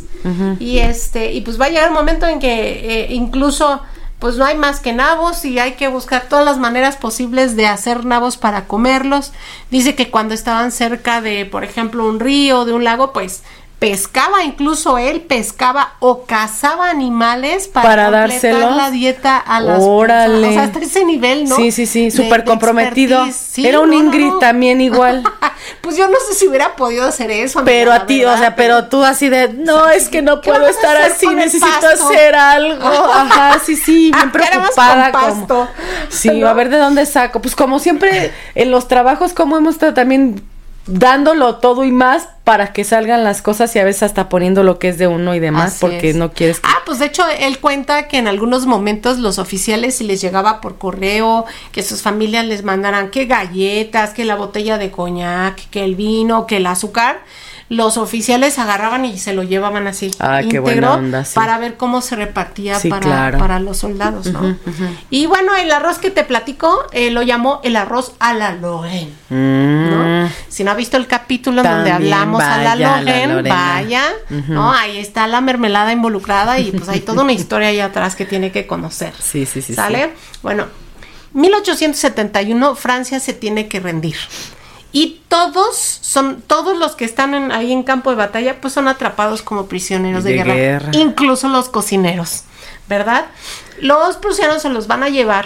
Y pues va a llegar un momento en que incluso pues no hay más que nabos y hay que buscar todas las maneras posibles de hacer nabos para comerlos. Dice que cuando estaban cerca de, por ejemplo, un río, de un lago, pues pescaba, incluso él pescaba o cazaba animales para completar la dieta a las personas. O sea, hasta ese nivel, ¿no? Sí, súper comprometido. Sí, era un Ingrid también igual. Pues yo no sé si hubiera podido hacer eso. Pero a ti, verdad, o sea, pero tú así de, no, es que no puedo estar así, necesito hacer algo. Ajá, sí, bien preocupada. Como, sí, ¿no? A ver de dónde saco. Pues como siempre en los trabajos, como hemos estado también dándolo todo y más para que salgan las cosas y a veces hasta poniendo lo que es de uno y demás, así porque no quieres que... pues de hecho él cuenta que en algunos momentos los oficiales, si les llegaba por correo que sus familias les mandaran que galletas, que la botella de coñac, que el vino, que el azúcar, los oficiales agarraban y se lo llevaban así qué buena onda, sí. Para ver cómo se repartía claro. para los soldados, ¿no? Y bueno, el arroz que te platico lo llamó el arroz a la Lorraine, ¿no? Si no ha visto el capítulo en donde hablamos a la Lorraine, vaya, ¿no? Ahí está la mermelada involucrada y pues hay toda una historia ahí atrás que tiene que conocer. Sí. ¿Sale? Sí. Bueno, 1871 Francia se tiene que rendir. Y todos los que están ahí en campo de batalla, pues son atrapados como prisioneros de guerra. Incluso los cocineros, ¿verdad? Los prusianos se los van a llevar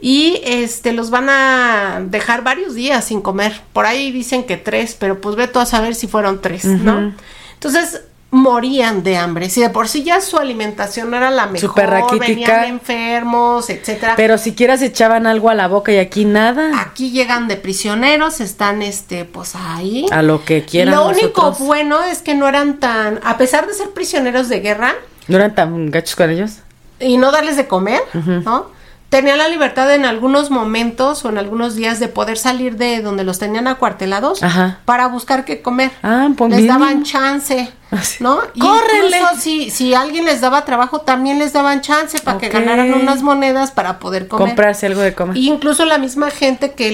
y los van a dejar varios días sin comer. Por ahí dicen que 3, pero pues ve tú a saber si fueron 3, ¿no? Entonces morían de hambre. Si de por sí ya su alimentación no era la mejor, súper raquítica, venían enfermos, etcétera. Pero siquiera se echaban algo a la boca y aquí nada. Aquí llegan de prisioneros, están pues ahí. A lo que quieran. Lo único bueno es que no eran tan, a pesar de ser prisioneros de guerra, no eran tan gachos con ellos. Y no darles de comer, ¿no? Tenían la libertad en algunos momentos o en algunos días de poder salir de donde los tenían acuartelados para buscar qué comer. Pues les daban chance, ¿no? Y ¡córrele! Incluso si alguien les daba trabajo, también les daban chance para que ganaran unas monedas para poder comer. Comprarse algo de comer. Y incluso la misma gente que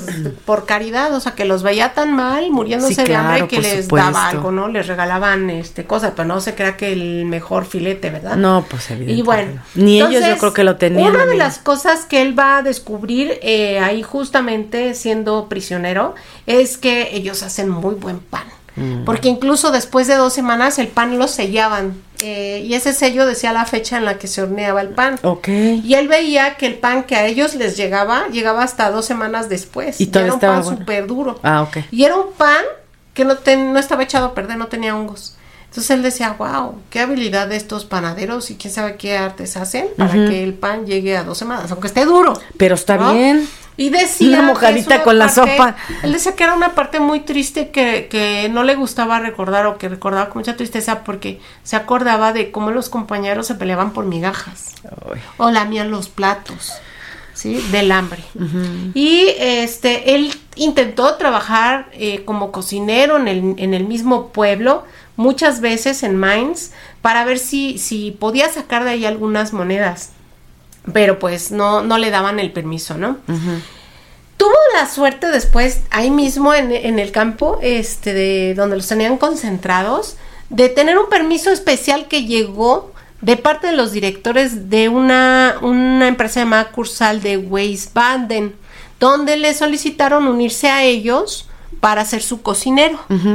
por caridad, o sea, que los veía tan mal, muriéndose de hambre, que les daba algo, ¿no? Les regalaban cosas, pero no se crea que el mejor filete, ¿verdad? No, pues evidentemente. Y bueno, ni entonces, ellos yo creo que lo tenían. Una de las cosas que él va a descubrir ahí justamente siendo prisionero es que ellos hacen muy buen pan. Porque incluso después de 2 semanas el pan lo sellaban y ese sello decía la fecha en la que se horneaba el pan. Y él veía que el pan que a ellos les llegaba hasta 2 semanas después. Y era un pan súper duro. Y era un pan que no estaba echado a perder, no tenía hongos. Entonces él decía, wow, qué habilidad de estos panaderos y quién sabe qué artes hacen para que el pan llegue a 2 semadas, aunque esté duro. Pero está bien. Y decía una mojadita con la sopa. Él decía que era una parte muy triste que no le gustaba recordar o que recordaba con mucha tristeza porque se acordaba de cómo los compañeros se peleaban por migajas o lamían los platos, ¿sí? Del hambre. Y él intentó trabajar como cocinero en el mismo pueblo, muchas veces en Mainz, para ver si podía sacar de ahí algunas monedas. Pero pues no le daban el permiso, ¿no? Tuvo la suerte después, ahí mismo en el campo, de donde los tenían concentrados, de tener un permiso especial que llegó de parte de los directores de una empresa llamada Cursal de Wiesbaden, donde le solicitaron unirse a ellos para ser su cocinero.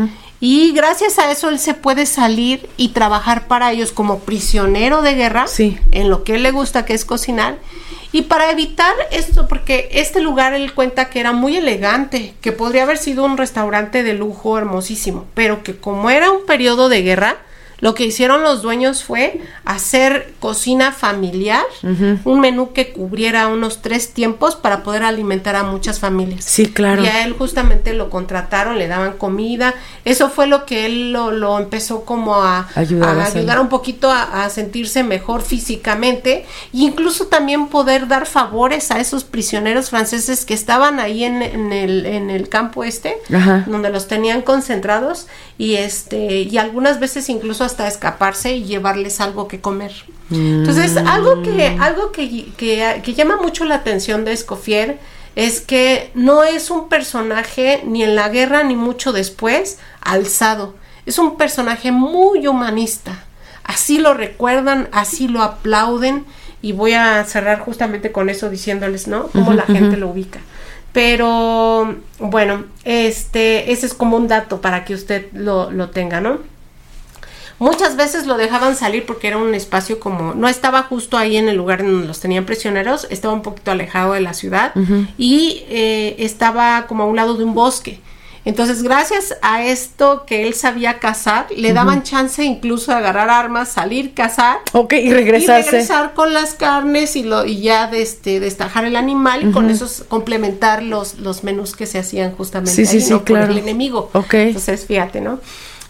Y gracias a eso él se puede salir y trabajar para ellos como prisionero de guerra, en lo que él le gusta, que es cocinar. Y para evitar esto, porque este lugar él cuenta que era muy elegante, que podría haber sido un restaurante de lujo hermosísimo, pero que como era un periodo de guerra, lo que hicieron los dueños fue hacer cocina familiar, un menú que cubriera unos 3 tiempos para poder alimentar a muchas familias. Sí, claro. Y a él justamente lo contrataron, le daban comida. Eso fue lo que él lo empezó como a ayudar un poquito a sentirse mejor físicamente, e incluso también poder dar favores a esos prisioneros franceses que estaban ahí en el campo donde los tenían concentrados, y algunas veces incluso hasta escaparse y llevarles algo que comer. Entonces, algo que llama mucho la atención de Escoffier es que no es un personaje ni en la guerra ni mucho después alzado. Es un personaje muy humanista. Así lo recuerdan, así lo aplauden, y voy a cerrar justamente con eso diciéndoles, ¿no? Cómo la gente lo ubica. Pero bueno, ese es como un dato para que usted lo tenga, ¿no? Muchas veces lo dejaban salir porque era un espacio como, no estaba justo ahí en el lugar donde los tenían prisioneros, estaba un poquito alejado de la ciudad, y estaba como a un lado de un bosque. Entonces, gracias a esto que él sabía cazar, le daban chance incluso de agarrar armas, salir, cazar. Y regresarse. Y regresar con las carnes y ya destajar el animal, y con eso complementar los menús que se hacían justamente por el enemigo. Entonces, fíjate, ¿no?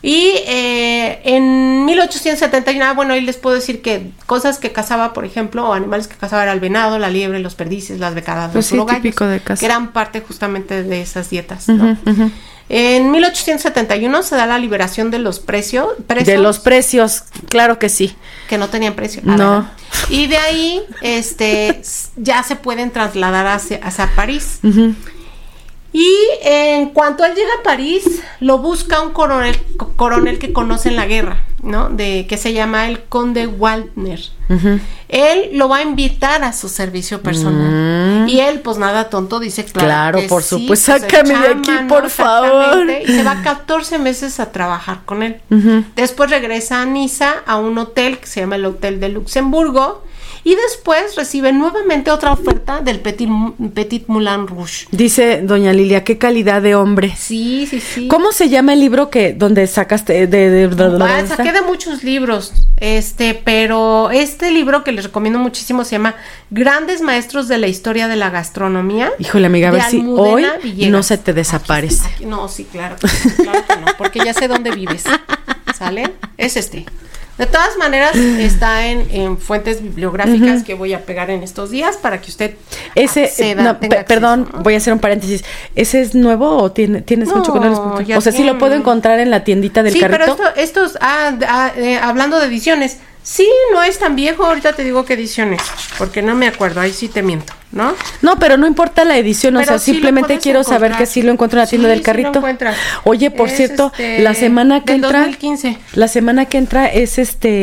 Y en 1871, bueno, ahí les puedo decir que cosas que cazaba, por ejemplo, o animales que cazaba era el venado, la liebre, los perdices, las becadas, pues los gallos, típico de caza, que eran parte justamente de esas dietas, ¿no? En 1871 se da la liberación de los precios. De los precios, claro que sí. Que no tenían precio. No. Y de ahí, ya se pueden trasladar hacia París. Y en cuanto él llega a París, lo busca un coronel que conoce en la guerra, ¿no? Que se llama el Conde Waldner. Él lo va a invitar a su servicio personal. Y él, pues nada tonto, dice, claro por sí, supuesto, pues, sácame de aquí, por favor. Y se va 14 meses a trabajar con él. Después regresa a Niza, a un hotel que se llama el Hotel de Luxemburgo. Y después recibe nuevamente otra oferta del Petit Moulin Rouge. Dice doña Lilia, qué calidad de hombre. Sí. ¿Cómo se llama el libro donde sacaste saqué de muchos libros, pero este libro que les recomiendo muchísimo se llama Grandes Maestros de la Historia de la Gastronomía. Híjole, amiga, a ver si hoy Villegas. No se te desaparece. Aquí. No, sí, claro que no, porque ya sé dónde vives. ¿Sale? Es De todas maneras, está en fuentes bibliográficas que voy a pegar en estos días para que usted perdón, voy a hacer un paréntesis. ¿Ese es nuevo o tienes mucho que no lo escucho? O sea, sí lo puedo encontrar en la tiendita del carrito. Sí, pero estos, hablando de ediciones, sí, no es tan viejo, ahorita te digo qué ediciones, porque no me acuerdo, ahí sí te miento, ¿no? No, pero no importa la edición, pero o sea, sí quiero encontrar. Saber que sí lo encuentro en la tienda del carrito. Sí lo encuentras. Oye, por cierto, la semana que del entra 2015. La semana que entra es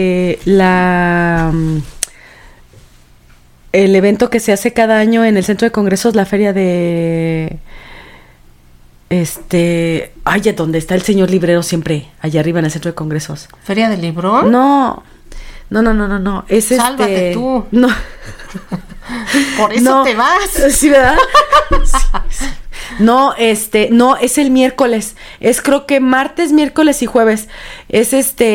el evento que se hace cada año en el Centro de Congresos, la feria de donde está el señor librero siempre, allá arriba en el Centro de Congresos. ¿Feria del libro? No. Es Sálvate tú. No. Por eso te vas. Sí, ¿verdad? Sí. No, no, es el miércoles. Es creo que martes, miércoles y jueves. Es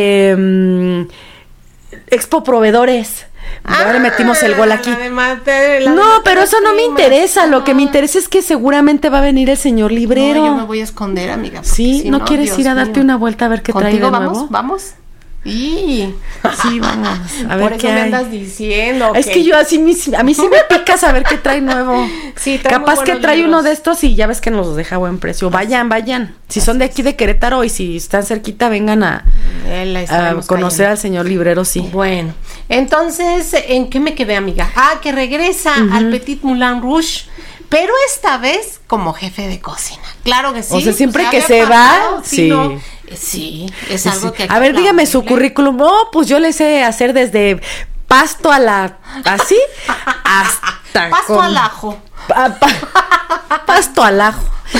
Expo Proveedores. Ahora metimos el gol aquí. No, pero eso no me interesa. Lo que me interesa es que seguramente va a venir el señor librero. No, yo me voy a esconder, amiga. Sí, si ¿no quieres ir a darte una vuelta a ver qué trae de nuevo? ¿Vamos? Sí, vamos. A ver por eso qué me hay. andas diciendo. Es que yo a mí sí me pica saber qué trae nuevo. Sí, trae capaz que trae libros. uno de estos y ya ves que nos los deja a buen precio. Vayan. Si son de aquí de Querétaro y si están cerquita, vengan a conocer al señor librero, sí. Bueno, entonces, ¿en qué me quedé, amiga? Que regresa al Petit Moulin Rouge. Pero esta vez como jefe de cocina. Claro que sí. O sea, siempre pues, que se va, sí. No, sí, es algo que... A ver, dígame su currículum. Pues yo le sé hacer desde pasto así, hasta... Pasto al ajo. Pasto al ajo.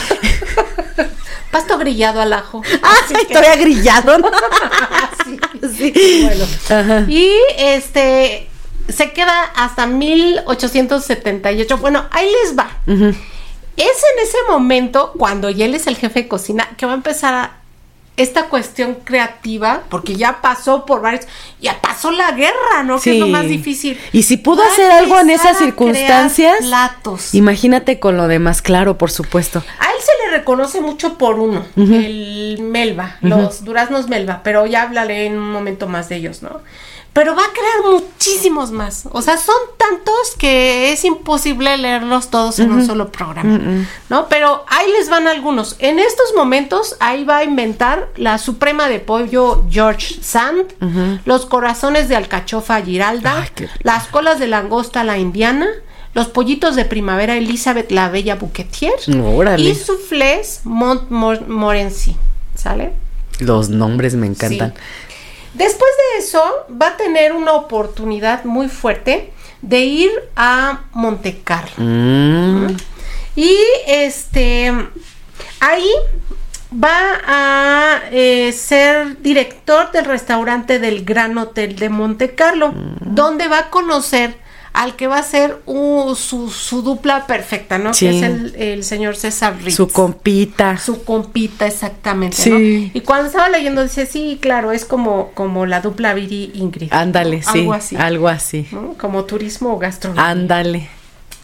Pasto grillado al ajo. Todavía grillado, ¿no? Sí. Bueno. Ajá. Y se queda hasta 1878. Bueno, ahí les va. Es en ese momento, cuando ya él es el jefe de cocina, que va a empezar esta cuestión creativa, porque ya pasó por varios, ya pasó la guerra, ¿no? Sí. Que es lo más difícil. Y si pudo hacer algo en esas circunstancias, platos. Imagínate con lo demás, claro, por supuesto. A él se le reconoce mucho por uno, el Melba, los duraznos Melba, pero ya hablaré en un momento más de ellos, ¿no? Pero va a crear muchísimos más. O sea, son tantos que es imposible leerlos todos en un solo programa, ¿no? Pero ahí les van algunos. En estos momentos, ahí va a inventar la suprema de pollo George Sand, los corazones de alcachofa Giralda, las colas de langosta la indiana, los pollitos de primavera Elizabeth la bella Bouquetier y soufflés Montmorency. ¿Sale? Los nombres me encantan. Sí. Después de eso, va a tener una oportunidad muy fuerte de ir a Montecarlo. Y ahí va a ser director del restaurante del Gran Hotel de Montecarlo, donde va a conocer al que va a ser su dupla perfecta, ¿no? Sí. Que es el señor César Ritz. Su compita. Su compita, exactamente, sí. ¿no? Y cuando estaba leyendo, dice, sí, claro, es como la dupla Viri Ingrid. Ándale, sí. Algo así. ¿No? Como turismo o gastronomía. Ándale.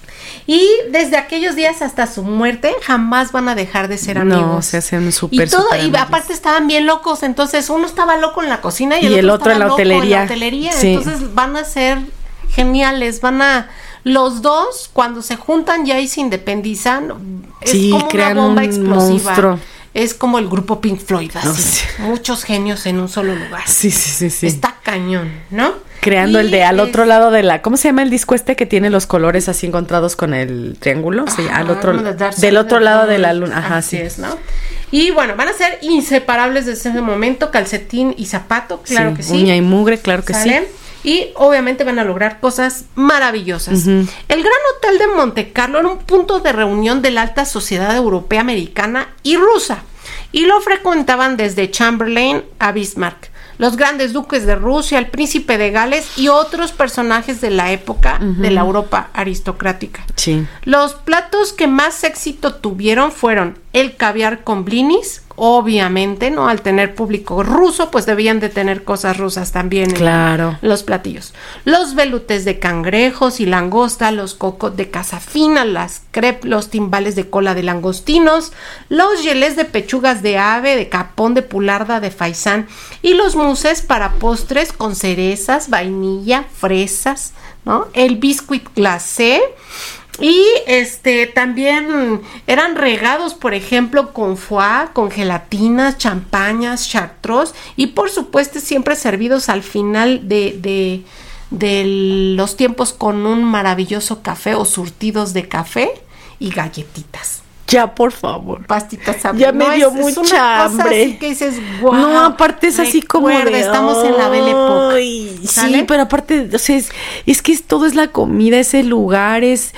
Y desde aquellos días hasta su muerte jamás van a dejar de ser amigos. No, se hacen súper, y aparte estaban bien locos, entonces uno estaba loco en la cocina y el otro en la hotelería. Sí. Entonces van a ser geniales, los dos cuando se juntan ya y se independizan, es como una bomba explosiva. Monstruo. Es como el grupo Pink Floyd, así. No, sí. Muchos genios en un solo lugar. Sí. Está cañón, ¿no? Creando el de al otro lado de la... ¿Cómo se llama el disco este que tiene los colores así encontrados con el triángulo? Sí, del otro lado de la luna. Ajá, así es, ¿no? Y bueno, van a ser inseparables desde ese momento, calcetín y zapato, claro que sí. Uña y mugre, claro que sí. Y obviamente van a lograr cosas maravillosas. El Gran Hotel de Montecarlo era un punto de reunión de la alta sociedad europea, americana y rusa. Y lo frecuentaban desde Chamberlain a Bismarck, los grandes duques de Rusia, el príncipe de Gales y otros personajes de la época de la Europa aristocrática. Sí. Los platos que más éxito tuvieron fueron el caviar con blinis, obviamente, ¿no? Al tener público ruso, pues debían de tener cosas rusas también claro. en los platillos. Los velutes de cangrejos y langosta, los cocos de casafina, las crepes, los timbales de cola de langostinos, los gelés de pechugas de ave, de capón, de pularda, de faisán y los mousses para postres con cerezas, vainilla, fresas, ¿no? El biscuit glacé. Y también eran regados, por ejemplo, con foie, con gelatinas, champañas, chartreuse y por supuesto siempre servidos al final de los tiempos con un maravilloso café o surtidos de café y galletitas. Ya, por favor. Pastitas ya me dio mucha hambre. Así que dices, wow. No, aparte es así como de... Estamos en la Belle Époque. Sí, pero aparte, o sea, es que todo es la comida, ese lugar, es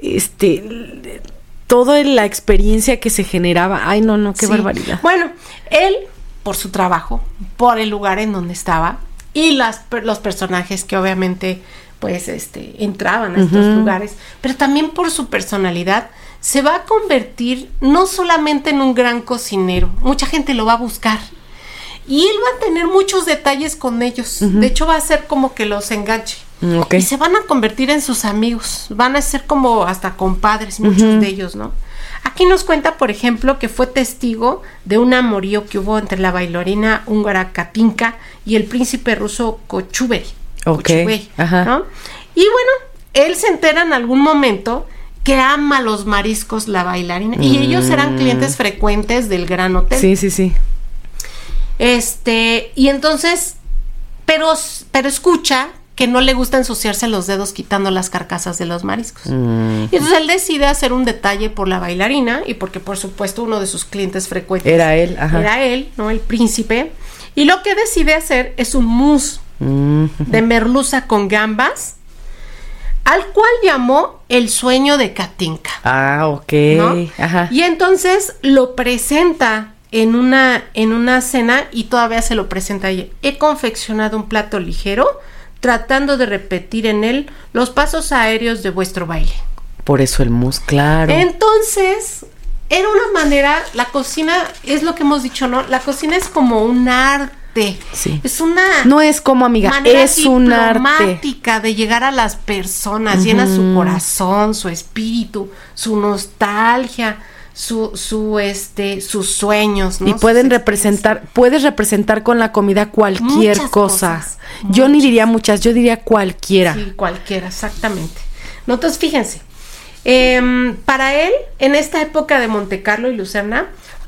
toda la experiencia que se generaba. Ay, no, qué barbaridad. Bueno, él, por su trabajo, por el lugar en donde estaba y los personajes que obviamente, pues, entraban a estos lugares, pero también por su personalidad, se va a convertir no solamente en un gran cocinero, mucha gente lo va a buscar y él va a tener muchos detalles con ellos, de hecho va a ser como que los enganche y se van a convertir en sus amigos, van a ser como hasta compadres, muchos de ellos, ¿no? Aquí nos cuenta, por ejemplo, que fue testigo de un amorío que hubo entre la bailarina húngara Katinka y el príncipe ruso Kochubey, ¿no? Y bueno, él se entera en algún momento que ama los mariscos la bailarina y ellos eran clientes frecuentes del Gran Hotel. Sí. Y entonces, pero escucha que no le gusta ensuciarse los dedos quitando las carcasas de los mariscos. Y entonces él decide hacer un detalle por la bailarina y porque por supuesto uno de sus clientes frecuentes era él, ¿no? El príncipe. Y lo que decide hacer es un mousse de merluza con gambas, al cual llamó el sueño de Katinka. Ah, ok. ¿No? Ajá. Y entonces lo presenta en una cena y todavía se lo presenta a ella. He confeccionado un plato ligero, tratando de repetir en él los pasos aéreos de vuestro baile. Por eso el mousse, claro. Entonces, era una manera, la cocina, es lo que hemos dicho, ¿no? La cocina es como un arte. Sí. Es una no es como amiga, es un arte diplomática de llegar a las personas, llena su corazón, su espíritu, su nostalgia, sus sueños, ¿no? Y puedes representar con la comida cualquier cosa. Yo ni diría muchas, yo diría cualquiera. Sí, cualquiera, exactamente. No, entonces fíjense, para él, en esta época de Montecarlo y Lucerna,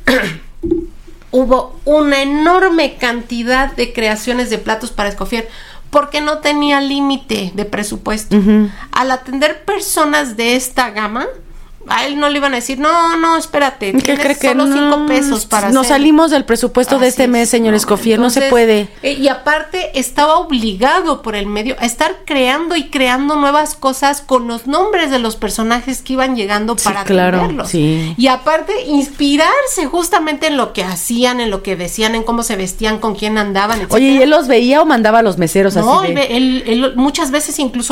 hubo una enorme cantidad de creaciones de platos para Escoffier porque no tenía límite de presupuesto. Al atender personas de esta gama, a él no le iban a decir, no, espérate, tienes solo 5 pesos para nos salimos del presupuesto de este mes, señor Escoffier, no se puede. Y aparte estaba obligado por el medio a estar creando nuevas cosas con los nombres de los personajes que iban llegando para atenderlos. Sí. Y aparte inspirarse justamente en lo que hacían, en lo que decían, en cómo se vestían, con quién andaban, etc. Oye, ¿y él los veía o mandaba a los meseros así? No, él muchas veces incluso él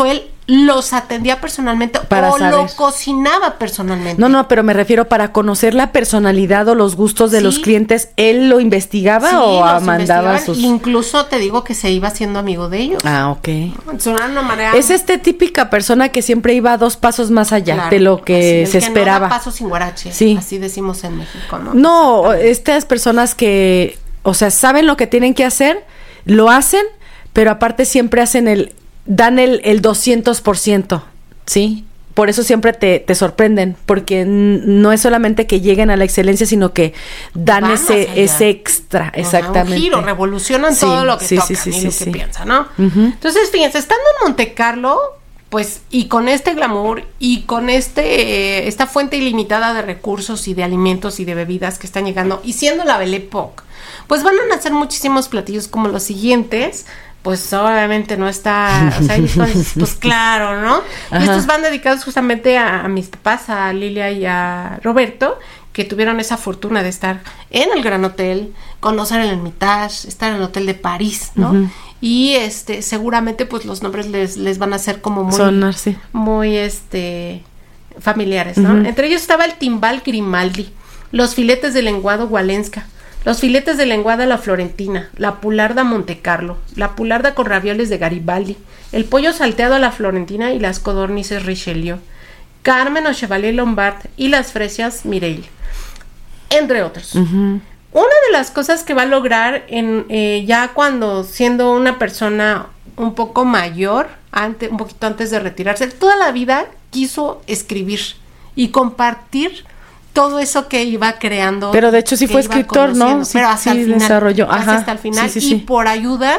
los atendía personalmente Para o saber. lo cocinaba personalmente. No, pero me refiero para conocer la personalidad o los gustos de Sí. los clientes. ¿Él lo investigaba Sí, o los mandaba investigaban, sus...? incluso te digo que se iba haciendo amigo de ellos. Ah, ok. Entonces, era una manera... Es típica persona que siempre iba 2 pasos más allá Claro, de lo que así, se el esperaba. No da paso sin guarache, Sí. así decimos en México, ¿no? No, estas personas que, o sea, saben lo que tienen que hacer, lo hacen, pero aparte siempre dan el 200%, ¿sí? Por eso siempre te sorprenden, porque no es solamente que lleguen a la excelencia, sino que dan Van más allá. ese extra, Ajá, exactamente. un giro, revolucionan Sí, todo lo que sí, tocan sí, y sí, lo sí, que sí. piensan, ¿no? Ujú. Entonces, fíjense, estando en Monte Carlo, pues, y con este glamour y con esta fuente ilimitada de recursos y de alimentos y de bebidas que están llegando, y siendo la Belle Époque, pues van a nacer muchísimos platillos como los siguientes. Pues obviamente no está, o sea, pues claro, ¿no? Y Ajá. estos van dedicados justamente a mis papás, a Lilia y a Roberto, que tuvieron esa fortuna de estar en el Gran Hotel, conocer el Hermitage, estar en el Hotel de París, ¿no? Ujú. Y seguramente pues los nombres les van a ser como muy Sonar, sí. muy familiares, ¿no? Ujú. Entre ellos estaba el timbal Grimaldi, los filetes de lenguado Walenska, los filetes de lenguada La Florentina, la pularda Monte Carlo, la pularda con ravioles de Garibaldi, el pollo salteado a la Florentina y las codornices Richelieu, Carmen o Chevalier Lombard y las fresias Mireille, entre otros. Ujú. Una de las cosas que va a lograr ya cuando siendo una persona un poco mayor, un poquito antes de retirarse, toda la vida quiso escribir y compartir todo eso que iba creando. Pero de hecho sí que fue iba escritor, ¿no? conociendo, Sí, pero hasta sí, el final. desarrolló. Casi Ajá. hasta el final. Sí, sí, y sí. por ayuda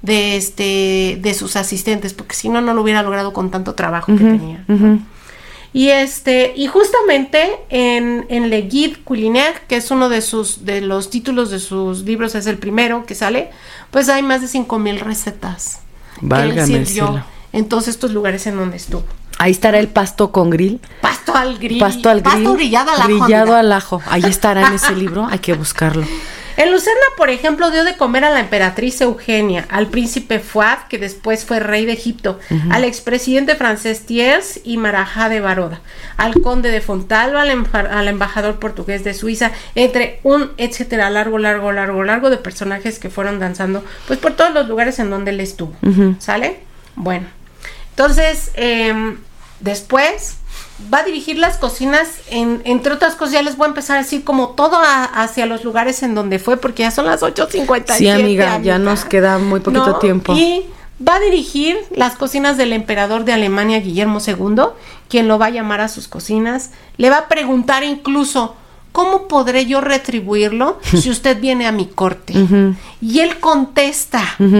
de sus asistentes, porque si no, no lo hubiera logrado con tanto trabajo que tenía. Ujú. Y justamente en Le Guide Culinaire, que es uno de los títulos de sus libros, es el primero que sale, pues hay más de 5,000 recetas que él Válgame el sirvió cielo. en todos estos lugares en donde estuvo. Ahí estará el pasto con grill. Pasto al grill. Pasto al grill. Pasto grillado al ajo. Grillado amiga. al ajo. Ahí estará en ese libro. Hay que buscarlo. En Lucerna, por ejemplo, dio de comer a la emperatriz Eugenia, al príncipe Fuad, que después fue rey de Egipto, al expresidente francés Thiers y Marajá de Baroda, al conde de Fontalba, al embajador portugués de Suiza, entre un etcétera largo de personajes que fueron danzando pues por todos los lugares en donde él estuvo. ¿Sale? Bueno, entonces después va a dirigir las cocinas, entre otras cosas. Ya les voy a empezar a decir como todo hacia los lugares en donde fue, porque ya son las 8:57. Sí, amiga, ya nos queda muy poquito ¿no? tiempo. Y va a dirigir las cocinas del emperador de Alemania, Guillermo II, quien lo va a llamar a sus cocinas. Le va a preguntar incluso, ¿cómo podré yo retribuirlo si usted viene a mi corte? Y él contesta,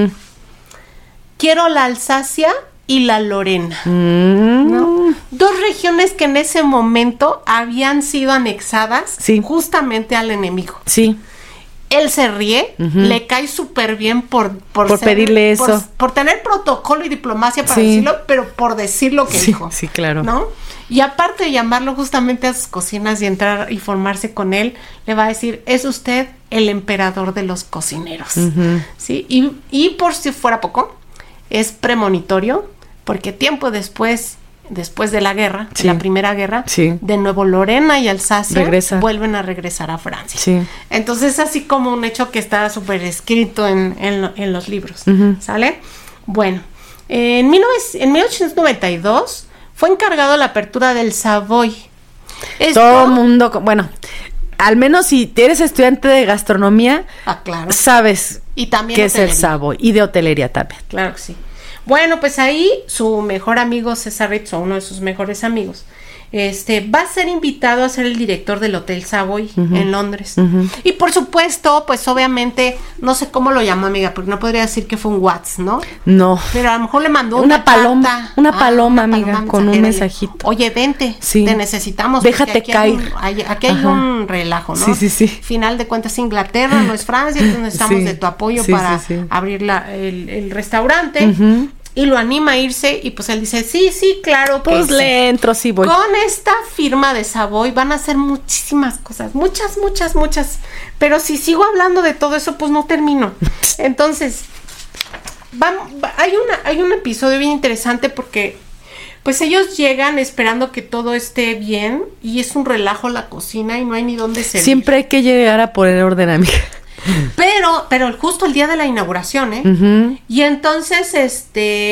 quiero la Alsacia y la Lorena, ¿no? 2 regiones que en ese momento habían sido anexadas justamente al enemigo. Sí. Él se ríe, le cae súper bien por pedirle eso. por tener protocolo y diplomacia para decirlo, pero por decir lo que dijo. Sí, claro. ¿No? Y aparte de llamarlo justamente a sus cocinas y entrar y formarse con él, le va a decir, es usted el emperador de los cocineros. ¿Sí? Y por si fuera poco, es premonitorio, porque tiempo después de la guerra, de la Primera Guerra, de nuevo Lorena y Alsacia vuelven a regresar a Francia. Sí. Entonces, así como un hecho que está súper escrito en los libros. ¿Sale? Bueno, en 1892 fue encargado de la apertura del Savoy. Todo el mundo, bueno, al menos si eres estudiante de gastronomía, claro, sabes y también qué es el Savoy, y de hotelería también. Claro que sí. Bueno, pues ahí su mejor amigo César Rizzo, uno de sus mejores amigos, va a ser invitado a ser el director del Hotel Savoy en Londres. Y por supuesto, pues obviamente, no sé cómo lo llamó, amiga, porque no podría decir que fue un WhatsApp, ¿no? No. Pero a lo mejor le mandó una paloma, una paloma, amiga, con un mensajito. Oye, vente, te necesitamos. Déjate caer. Aquí hay un relajo, ¿no? Sí. Final de cuentas, Inglaterra, no es Francia, entonces necesitamos de tu apoyo para abrir el restaurante. Y lo anima a irse, y pues él dice, sí, claro que pues le entro, sí voy. Con esta firma de Savoy van a hacer muchísimas cosas, muchas, pero si sigo hablando de todo eso, pues no termino. Entonces, hay un episodio bien interesante porque pues ellos llegan esperando que todo esté bien y es un relajo la cocina y no hay ni dónde servir. Siempre hay que llegar a poner orden, amiga. Pero justo el día de la inauguración, Uh-huh. Y entonces,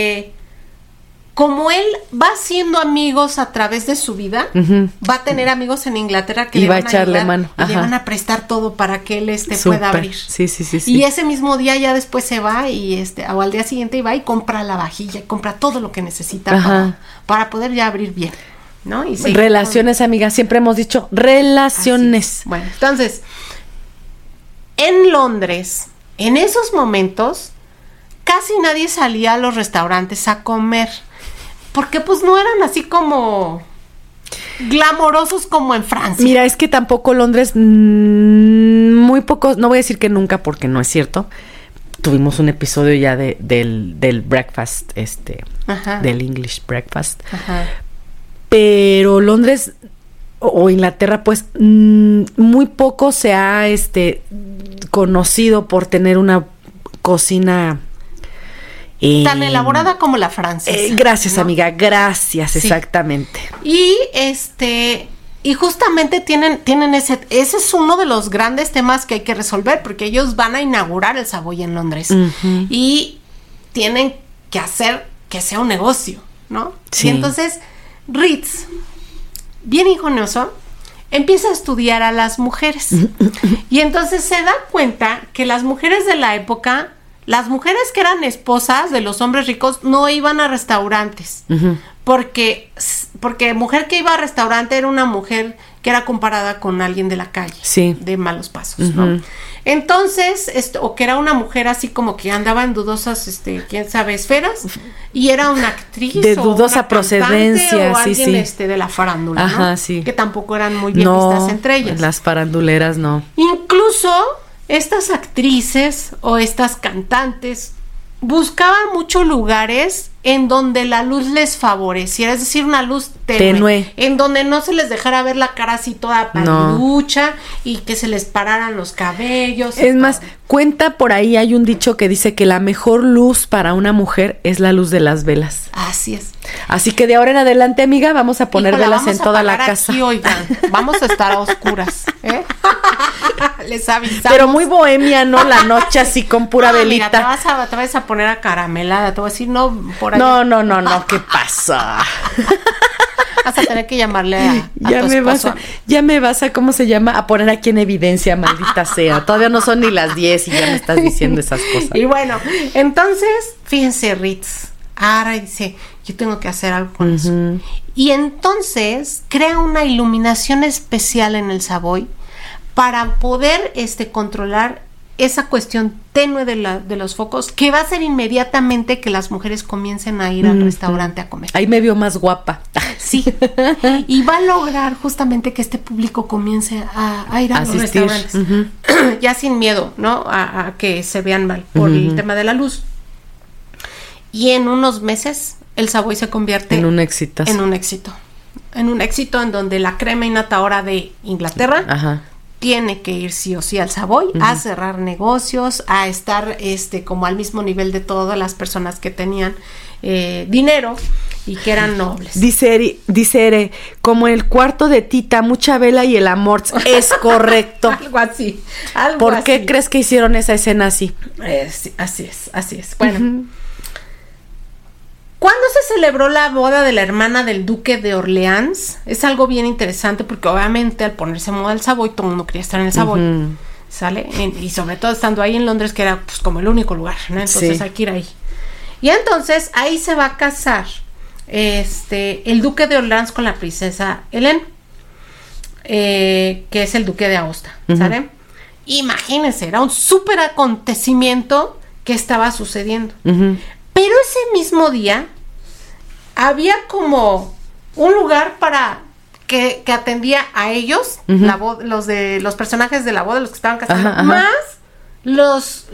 como él va haciendo amigos a través de su vida, Uh-huh. va a tener amigos en Inglaterra que Y le va a van echarle ayudar mano. y le Ajá. van a prestar todo para que él pueda Súper. abrir. Sí. Y ese mismo día ya después se va y o al día siguiente va y compra la vajilla, y compra todo lo que necesita Ajá. para poder ya abrir bien, ¿no? Y seguir Relaciones, amiga, siempre hemos dicho relaciones. Así es. Bueno, entonces, en Londres, en esos momentos, casi nadie salía a los restaurantes a comer, porque pues no eran así como glamorosos como en Francia. Mira, es que tampoco Londres, muy pocos, no voy a decir que nunca porque no es cierto. Tuvimos un episodio ya del breakfast, Ajá. del English breakfast. Ajá. Pero Londres o Inglaterra, pues, muy poco se ha conocido por tener una cocina Tan elaborada como la francesa. Gracias, ¿no? amiga, gracias, Sí. exactamente. Y justamente tienen ese es uno de los grandes temas que hay que resolver, porque ellos van a inaugurar el Savoy en Londres. Uh-huh. Y tienen que hacer que sea un negocio, ¿no? Sí. Y entonces Ritz, bien ingenioso, empieza a estudiar a las mujeres. Y entonces se da cuenta que las mujeres de la época, las mujeres que eran esposas de los hombres ricos, no iban a restaurantes. Uh-huh. Porque mujer que iba a restaurante era una mujer que era comparada con alguien de la calle, Sí. de malos pasos, Uh-huh. ¿no? Entonces, o que era una mujer así como que andaba en dudosas, quién sabe, esferas, y era una actriz De o dudosa una cantante procedencia, o sí, alguien sí. de la farándula, Ajá, ¿no? sí. Que tampoco eran muy bien No, vistas entre ellas. las faranduleras no. Incluso estas actrices o estas cantantes buscaban mucho lugares en donde la luz les favoreciera, es decir, una luz tenue, en donde no se les dejara ver la cara así toda palucha y que se les pararan los cabellos. Es más, cuenta por ahí, hay un dicho que dice que la mejor luz para una mujer es la luz de las velas. Así es. Así que de ahora en adelante, amiga, vamos a poner Híjole, velas en toda la apagar casa. Aquí, oigan, vamos a estar a oscuras, ¿eh? Les avisamos. Pero muy bohemia, ¿no? La noche así con pura velita. Mira, te vas a poner acaramelada, te voy a decir, no, por ahí. No, ¿qué pasa? Vas a tener que llamarle a tu esposo. Ya me vas a, ¿cómo se llama? A poner aquí en evidencia, maldita sea. Todavía no son ni las 10 y ya me estás diciendo esas cosas. Y bueno, entonces, fíjense, Ritz, ahora dice, yo tengo que hacer algo con eso. Y entonces crea una iluminación especial en el Savoy para poder controlar esa cuestión tenue de los focos, que va a hacer inmediatamente que las mujeres comiencen a ir al restaurante a comer. Ahí me vio más guapa. Sí. Y va a lograr justamente que este público comience a ir a los restaurantes. Ya sin miedo, ¿no? A que se vean mal por el tema de la luz. Y en unos meses el Savoy se convierte en un éxito. En un éxito. En un éxito en donde la crema innata ahora de Inglaterra tiene que ir sí o sí al Savoy a cerrar negocios, a estar como al mismo nivel de todas las personas que tenían dinero y que eran nobles. Dice Ere, como el cuarto de Tita, mucha vela y el amor. Es correcto. Algo así. ¿Por qué crees que hicieron esa escena así? Sí, así es. Bueno. ¿Cuándo se celebró la boda de la hermana del duque de Orleans? Es algo bien interesante porque obviamente al ponerse en moda el Savoy, todo el mundo quería estar en el Savoy, ¿sale? Y sobre todo estando ahí en Londres, que era pues como el único lugar, ¿no? Entonces hay que ir ahí. Y entonces ahí se va a casar el duque de Orleans con la princesa Hélène, que es el duque de Aosta, ¿sale? Imagínense, era un súper acontecimiento que estaba sucediendo. Pero ese mismo día había como un lugar para que atendía a ellos, los personajes de la boda, los que estaban casados, más los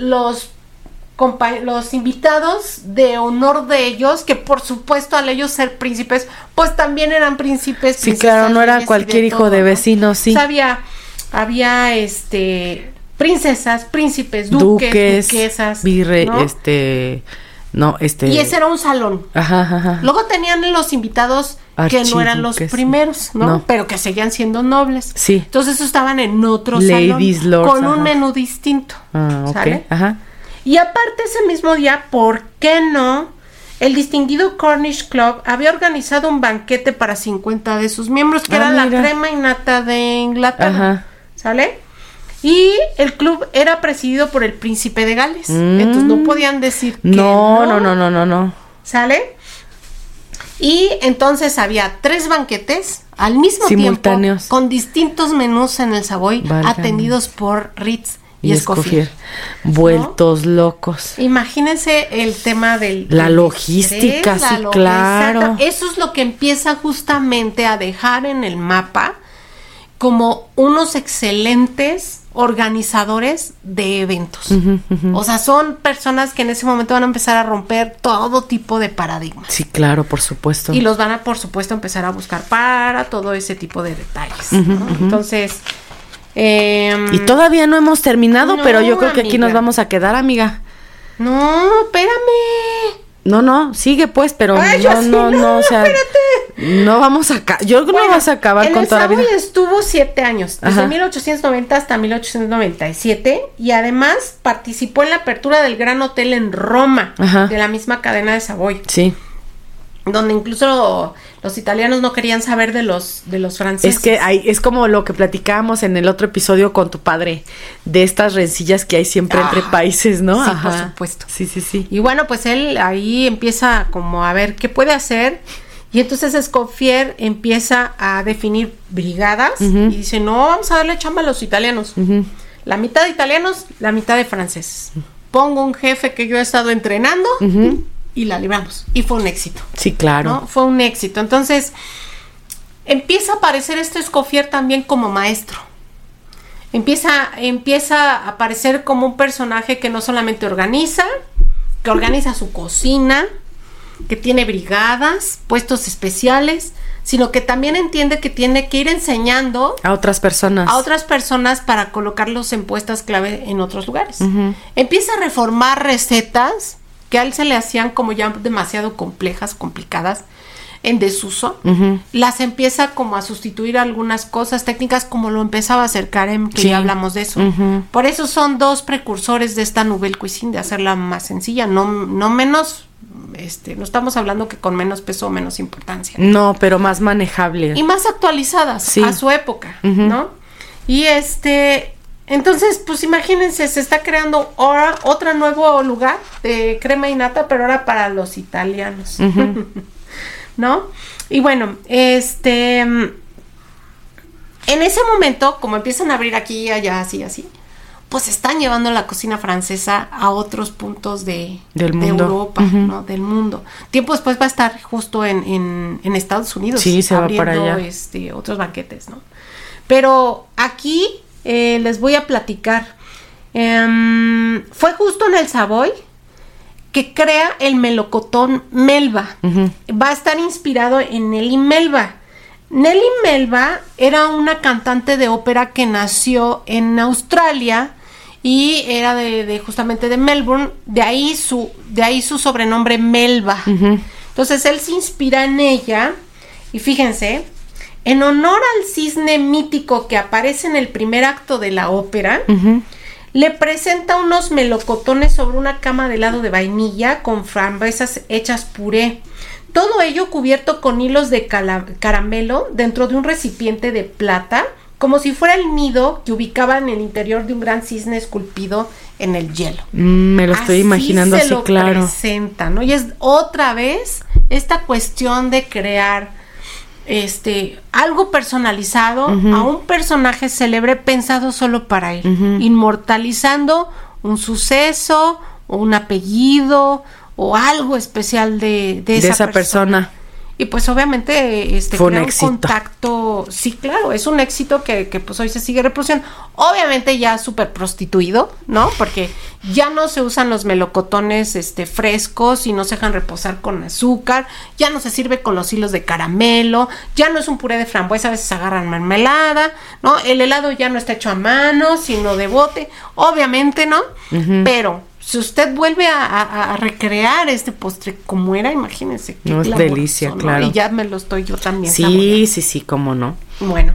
invitados de honor de ellos, que por supuesto al ellos ser príncipes, pues también eran príncipes. Sí, claro, no era cualquier hijo de vecino, sí. O sea, había princesas, príncipes, duques, duquesas, virrey, ¿no? No, Y ese era un salón. Ajá. Luego tenían los invitados que no eran los primeros, ¿no? Pero que seguían siendo nobles. Sí. Entonces esos estaban en otro Ladies, salón. lords, con un menú distinto. Ok. ¿Sale? Ajá. Y aparte ese mismo día, ¿por qué no? El distinguido Cornish Club había organizado un banquete para 50 de sus miembros, que era la crema innata de Inglaterra. Ajá. ¿Sale? Y el club era presidido por el príncipe de Gales. Entonces no podían decir que no. ¿Sale? Y entonces había 3 banquetes al mismo simultáneos, tiempo, con distintos menús en el Savoy, atendidos por Ritz y Escoffier. Vueltos locos. Imagínense el tema de la logística, sí, claro. Eso es lo que empieza justamente a dejar en el mapa como unos excelentes organizadores de eventos. O sea, son personas que en ese momento van a empezar a romper todo tipo de paradigmas. Sí, claro, por supuesto. Y los van a, por supuesto, empezar a buscar para todo ese tipo de detalles, ¿no? Entonces... y todavía no hemos terminado, pero yo creo que aquí nos vamos a quedar, amiga. No, espérame. No, sigue pues, pero o sea, espérate. No vamos a yo creo que no vas a acabar con toda la vida. En el Savoy estuvo 7 años, desde 1890 hasta 1897, y además participó en la apertura del Gran Hotel en Roma, de la misma cadena de Savoy. Sí. Donde incluso los italianos no querían saber de los franceses. Es que es como lo que platicábamos en el otro episodio con tu padre, de estas rencillas que hay siempre entre países, ¿no? Sí, por supuesto. Sí. Y bueno, pues él ahí empieza como a ver qué puede hacer, y entonces Escoffier empieza a definir brigadas, y dice, no, vamos a darle chamba a los italianos. La mitad de italianos, la mitad de franceses. Pongo un jefe que yo he estado entrenando, y la libramos. Y fue un éxito. Sí, claro. ¿No? Fue un éxito. Entonces, empieza a aparecer este Escoffier también como maestro. Empieza a aparecer como un personaje que no solamente organiza, que organiza su cocina, que tiene brigadas, puestos especiales, sino que también entiende que tiene que ir enseñando a otras personas para colocarlos en puestas clave en otros lugares. Empieza a reformar recetas que a él se le hacían como ya demasiado complejas, complicadas, en desuso. Las empieza como a sustituir algunas cosas técnicas, como lo empezaba a hacer Carême, que ya hablamos de eso. Por eso son 2 precursores de esta Nouvelle Cuisine, de hacerla más sencilla, no menos, no estamos hablando que con menos peso o menos importancia. No, pero más manejable. Y más actualizadas a su época, ¿no? Y entonces, pues imagínense, se está creando ahora otro nuevo lugar de crema y nata, pero ahora para los italianos, ¿no? Y bueno, en ese momento, como empiezan a abrir aquí y allá, así, pues están llevando la cocina francesa a otros puntos de Europa, ¿no? Del mundo. Tiempo después va a estar justo en Estados Unidos. Sí, se va para allá. Otros banquetes, ¿no? Pero aquí... les voy a platicar. Fue justo en el Savoy que crea el melocotón Melba. Va a estar inspirado en Nelly Melba. Nelly Melba era una cantante de ópera que nació en Australia y era justamente de Melbourne. De ahí su sobrenombre Melba. Entonces él se inspira en ella, y fíjense, en honor al cisne mítico que aparece en el primer acto de la ópera, le presenta unos melocotones sobre una cama de helado de vainilla con frambuesas hechas puré. Todo ello cubierto con hilos de caramelo dentro de un recipiente de plata, como si fuera el nido que ubicaba en el interior de un gran cisne esculpido en el hielo. Me lo estoy imaginando así, claro. Presenta, ¿no? Y es otra vez esta cuestión de crear algo personalizado a un personaje célebre pensado solo para él, inmortalizando un suceso o un apellido o algo especial de esa persona. Y pues obviamente fue crea un éxito. Contacto, sí, claro, es un éxito que pues hoy se sigue reproduciendo. Obviamente ya súper prostituido, ¿no? Porque ya no se usan los melocotones frescos y no se dejan reposar con azúcar, ya no se sirve con los hilos de caramelo, ya no es un puré de frambuesa, a veces agarran mermelada, ¿no? El helado ya no está hecho a mano, sino de bote, obviamente, ¿no? Pero si usted vuelve a recrear este postre como era, imagínense. No, es delicia, ¿no? Claro. Y ya me lo estoy yo también saboreando. Sí, cómo no. Bueno,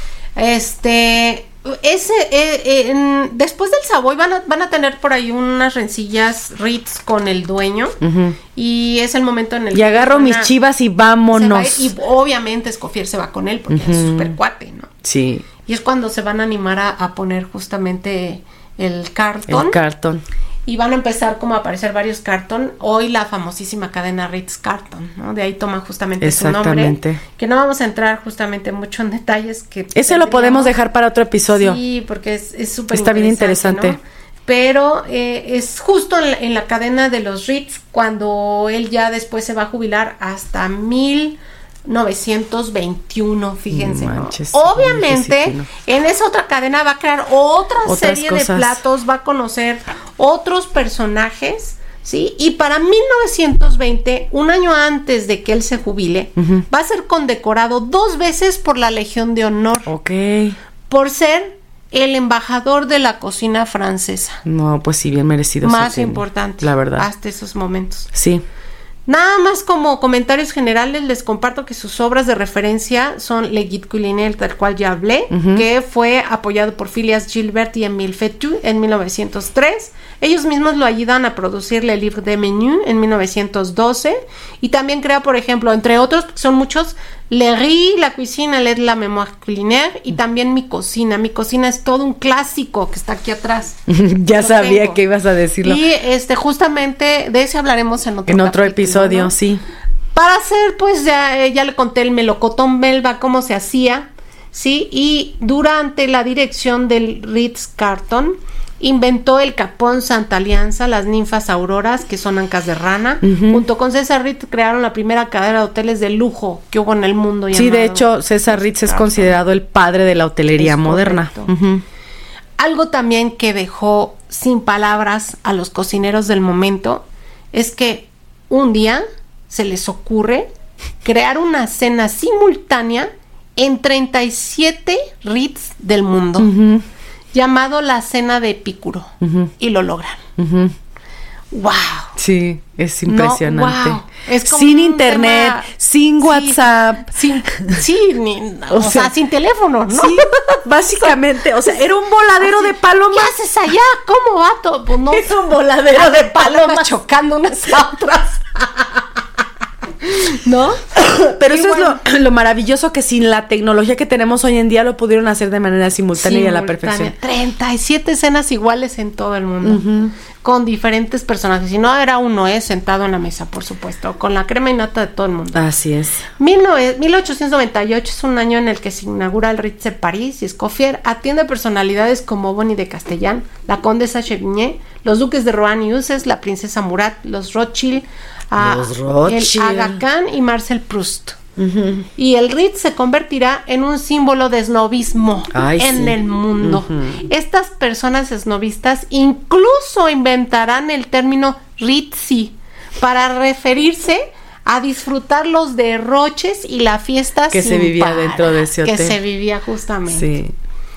después del Savoy van a tener por ahí unas rencillas Ritz con el dueño. Y es el momento en el que agarro mis chivas y vámonos. Y obviamente Escoffier se va con él porque es súper cuate, ¿no? Sí. Y es cuando se van a animar a poner justamente el cartón. El cartón. Y van a empezar como a aparecer varios cartón. Hoy la famosísima cadena Ritz Carton, ¿no? De ahí toma justamente su nombre. Que no vamos a entrar justamente mucho en detalles. Ese lo podemos dejar para otro episodio. Sí, porque es súper Está bien interesante. ¿no? Pero es justo en la cadena de los Ritz cuando él ya después se va a jubilar hasta 1921, fíjense, manches, ¿no? Obviamente, en esa otra cadena va a crear otra serie de platos, va a conocer otros personajes, ¿sí? Y para 1920, un año antes de que él se jubile, va a ser condecorado 2 veces por la Legión de Honor. Ok. Por ser el embajador de la cocina francesa. No, pues sí, bien merecido. Más importante. La verdad. Hasta esos momentos. Sí. Nada más como comentarios generales, les comparto que sus obras de referencia son Le Guide Culinaire, del cual ya hablé, que fue apoyado por Phileas Gilbert y Émile Fettu en 1903. Ellos mismos lo ayudan a producir Le Livre des Menus en 1912. Y también crea, por ejemplo, entre otros, son muchos, Le Riz, La Cuisine, La Mémoire Culinaire, y también Mi Cocina. Mi Cocina es todo un clásico que está aquí atrás. Ya sabía que ibas a decirlo. Y justamente de ese hablaremos en otro episodio, ¿no? Sí. Para hacer, pues ya le conté el melocotón belga, cómo se hacía, ¿sí? Y durante la dirección del Ritz Carton, inventó el capón Santa Alianza, las ninfas auroras, que son ancas de rana. Junto con César Ritz crearon la primera cadena de hoteles de lujo que hubo en el mundo. Sí, de hecho, César Ritz es considerado el padre de la hotelería moderna. Algo también que dejó sin palabras a los cocineros del momento es que un día se les ocurre crear una cena simultánea en 37 Ritz del mundo. Llamado la cena de Epicuro, y lo logran. ¡Wow! Sí, es impresionante. No, wow. Es como sin internet, sin WhatsApp. Sin teléfono, ¿no? Sí, básicamente, o sea, era un voladero de palomas. ¿Qué haces allá? ¿Cómo va todo? Pues no, es un voladero de palomas chocando unas a otras. ¿No? Pero eso bueno, es lo maravilloso, que sin la tecnología que tenemos hoy en día lo pudieron hacer de manera simultánea y a la perfección. 37 escenas iguales en todo el mundo, con diferentes personajes. Y no era uno, sentado en la mesa, por supuesto, con la crema y nata de todo el mundo. Así es. 1898 es un año en el que se inaugura el Ritz de París, y Escoffier atiende personalidades como Bonnie de Castellán, la condesa Chevigné, los duques de Rohan y Uzes, la princesa Murat, los Rothschild, el Aga Khan y Marcel Proust. Y el Ritz se convertirá en un símbolo de snobismo en el mundo. Estas personas snobistas incluso inventarán el término Ritzy para referirse a disfrutar los derroches y la fiesta que se vivía dentro de ese hotel. Que se vivía justamente. Sí.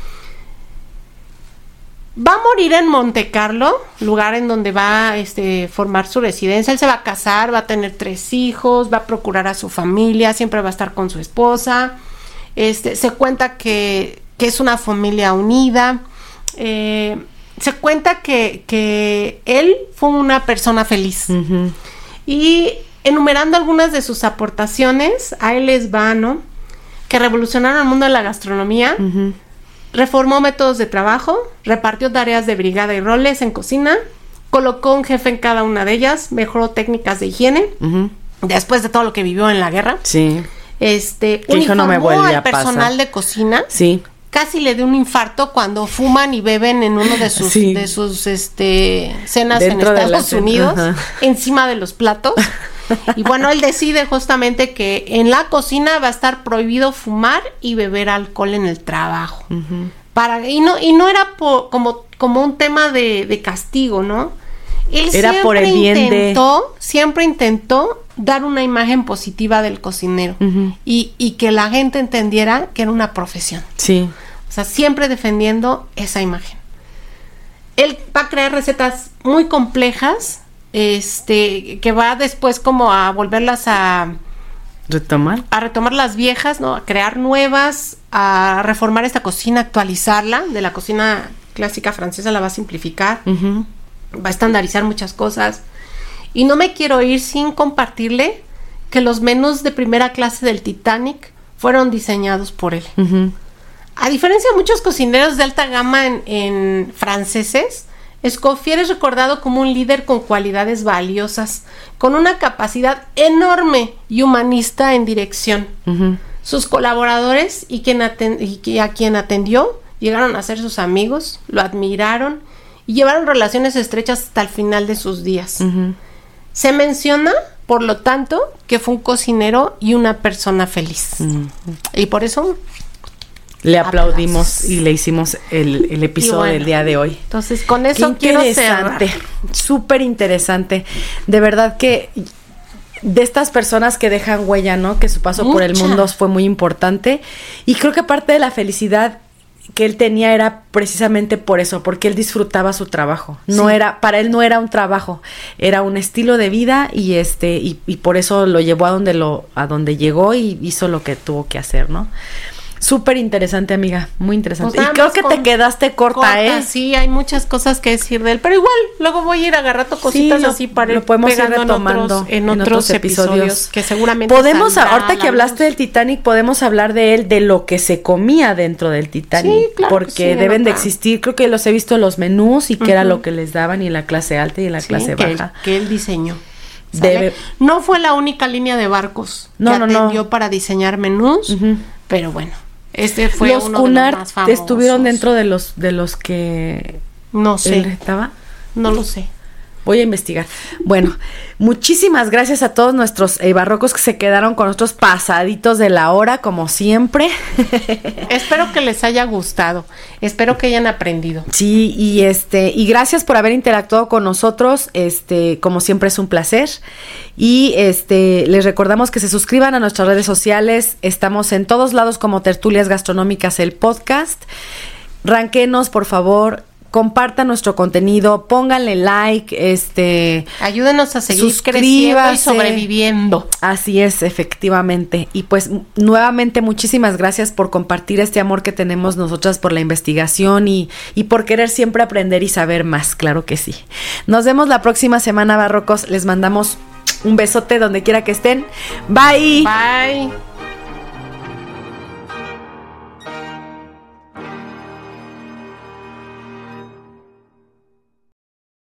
Va a morir en Monte Carlo, lugar en donde va a formar su residencia. Él se va a casar, va a tener 3 hijos, va a procurar a su familia, siempre va a estar con su esposa. Se cuenta que es una familia unida. Se cuenta que él fue una persona feliz. Y enumerando algunas de sus aportaciones, a él les va, ¿no? Que revolucionaron el mundo de la gastronomía. Reformó métodos de trabajo, repartió tareas de brigada y roles en cocina, colocó un jefe en cada una de ellas, mejoró técnicas de higiene, después de todo lo que vivió en la guerra. Sí. Uniformó al personal de cocina. Sí. Casi le dio un infarto cuando fuman y beben en uno de sus cenas dentro en Estados Unidos, encima de los platos. Y bueno, él decide justamente que en la cocina va a estar prohibido fumar y beber alcohol en el trabajo. Y no era como un tema de castigo, ¿no? Él era por el bien siempre intentó dar una imagen positiva del cocinero y que la gente entendiera que era una profesión. Sí. O sea, siempre defendiendo esa imagen. él va a crear recetas muy complejas, que va después como a volverlas a retomar las viejas, ¿no? A crear nuevas, a reformar esta cocina, actualizarla. De la cocina clásica francesa la va a simplificar, va a estandarizar muchas cosas. Y no me quiero ir sin compartirle que los menús de primera clase del Titanic fueron diseñados por él. A diferencia de muchos cocineros de alta gama en franceses, Escoffier es recordado como un líder con cualidades valiosas, con una capacidad enorme y humanista en dirección. Sus colaboradores y a quien atendió llegaron a ser sus amigos, lo admiraron y llevaron relaciones estrechas hasta el final de sus días. Se menciona, por lo tanto, que fue un cocinero y una persona feliz. Y por eso le aplaudimos y le hicimos el episodio del día de hoy. Entonces, con eso quiero cerrar. Súper interesante. De verdad que de estas personas que dejan huella, ¿no? Que su paso por el mundo fue muy importante. Y creo que parte de la felicidad que él tenía era precisamente por eso, porque él disfrutaba su trabajo. Para él no era un trabajo, era un estilo de vida y por eso lo llevó a donde llegó y hizo lo que tuvo que hacer, ¿no? Súper interesante, amiga, muy interesante. Pues y creo que te quedaste corta, ¿eh? Sí, hay muchas cosas que decir de él, pero igual, luego voy a ir agarrando cositas así para ir retomando en otros episodios que seguramente ahorita que hablaste del Titanic, podemos hablar de él, de lo que se comía dentro del Titanic, sí, claro, porque deben de existir, creo que los he visto en los menús y que era lo que les daban y en la clase alta y en la clase baja. Que él diseñó. No fue la única línea de barcos que atendió para diseñar menús, pero bueno. Fue los uno Cunard de los más famosos. Estuvieron dentro de los que no sé. ¿Él estaba? No lo sé. Voy a investigar. Bueno, muchísimas gracias a todos nuestros barrocos que se quedaron con nosotros pasaditos de la hora, como siempre. Espero que les haya gustado. Espero que hayan aprendido. Sí, y gracias por haber interactuado con nosotros. Como siempre es un placer. Y les recordamos que se suscriban a nuestras redes sociales. Estamos en todos lados como Tertulias Gastronómicas, el podcast. Ránquenos, por favor. Compartan nuestro contenido, pónganle like, ayúdenos a seguir creciendo y sobreviviendo. Así es, efectivamente. Y pues nuevamente muchísimas gracias por compartir este amor que tenemos nosotras por la investigación y por querer siempre aprender y saber más, claro que sí. Nos vemos la próxima semana, barrocos. Les mandamos un besote donde quiera que estén. Bye. Bye.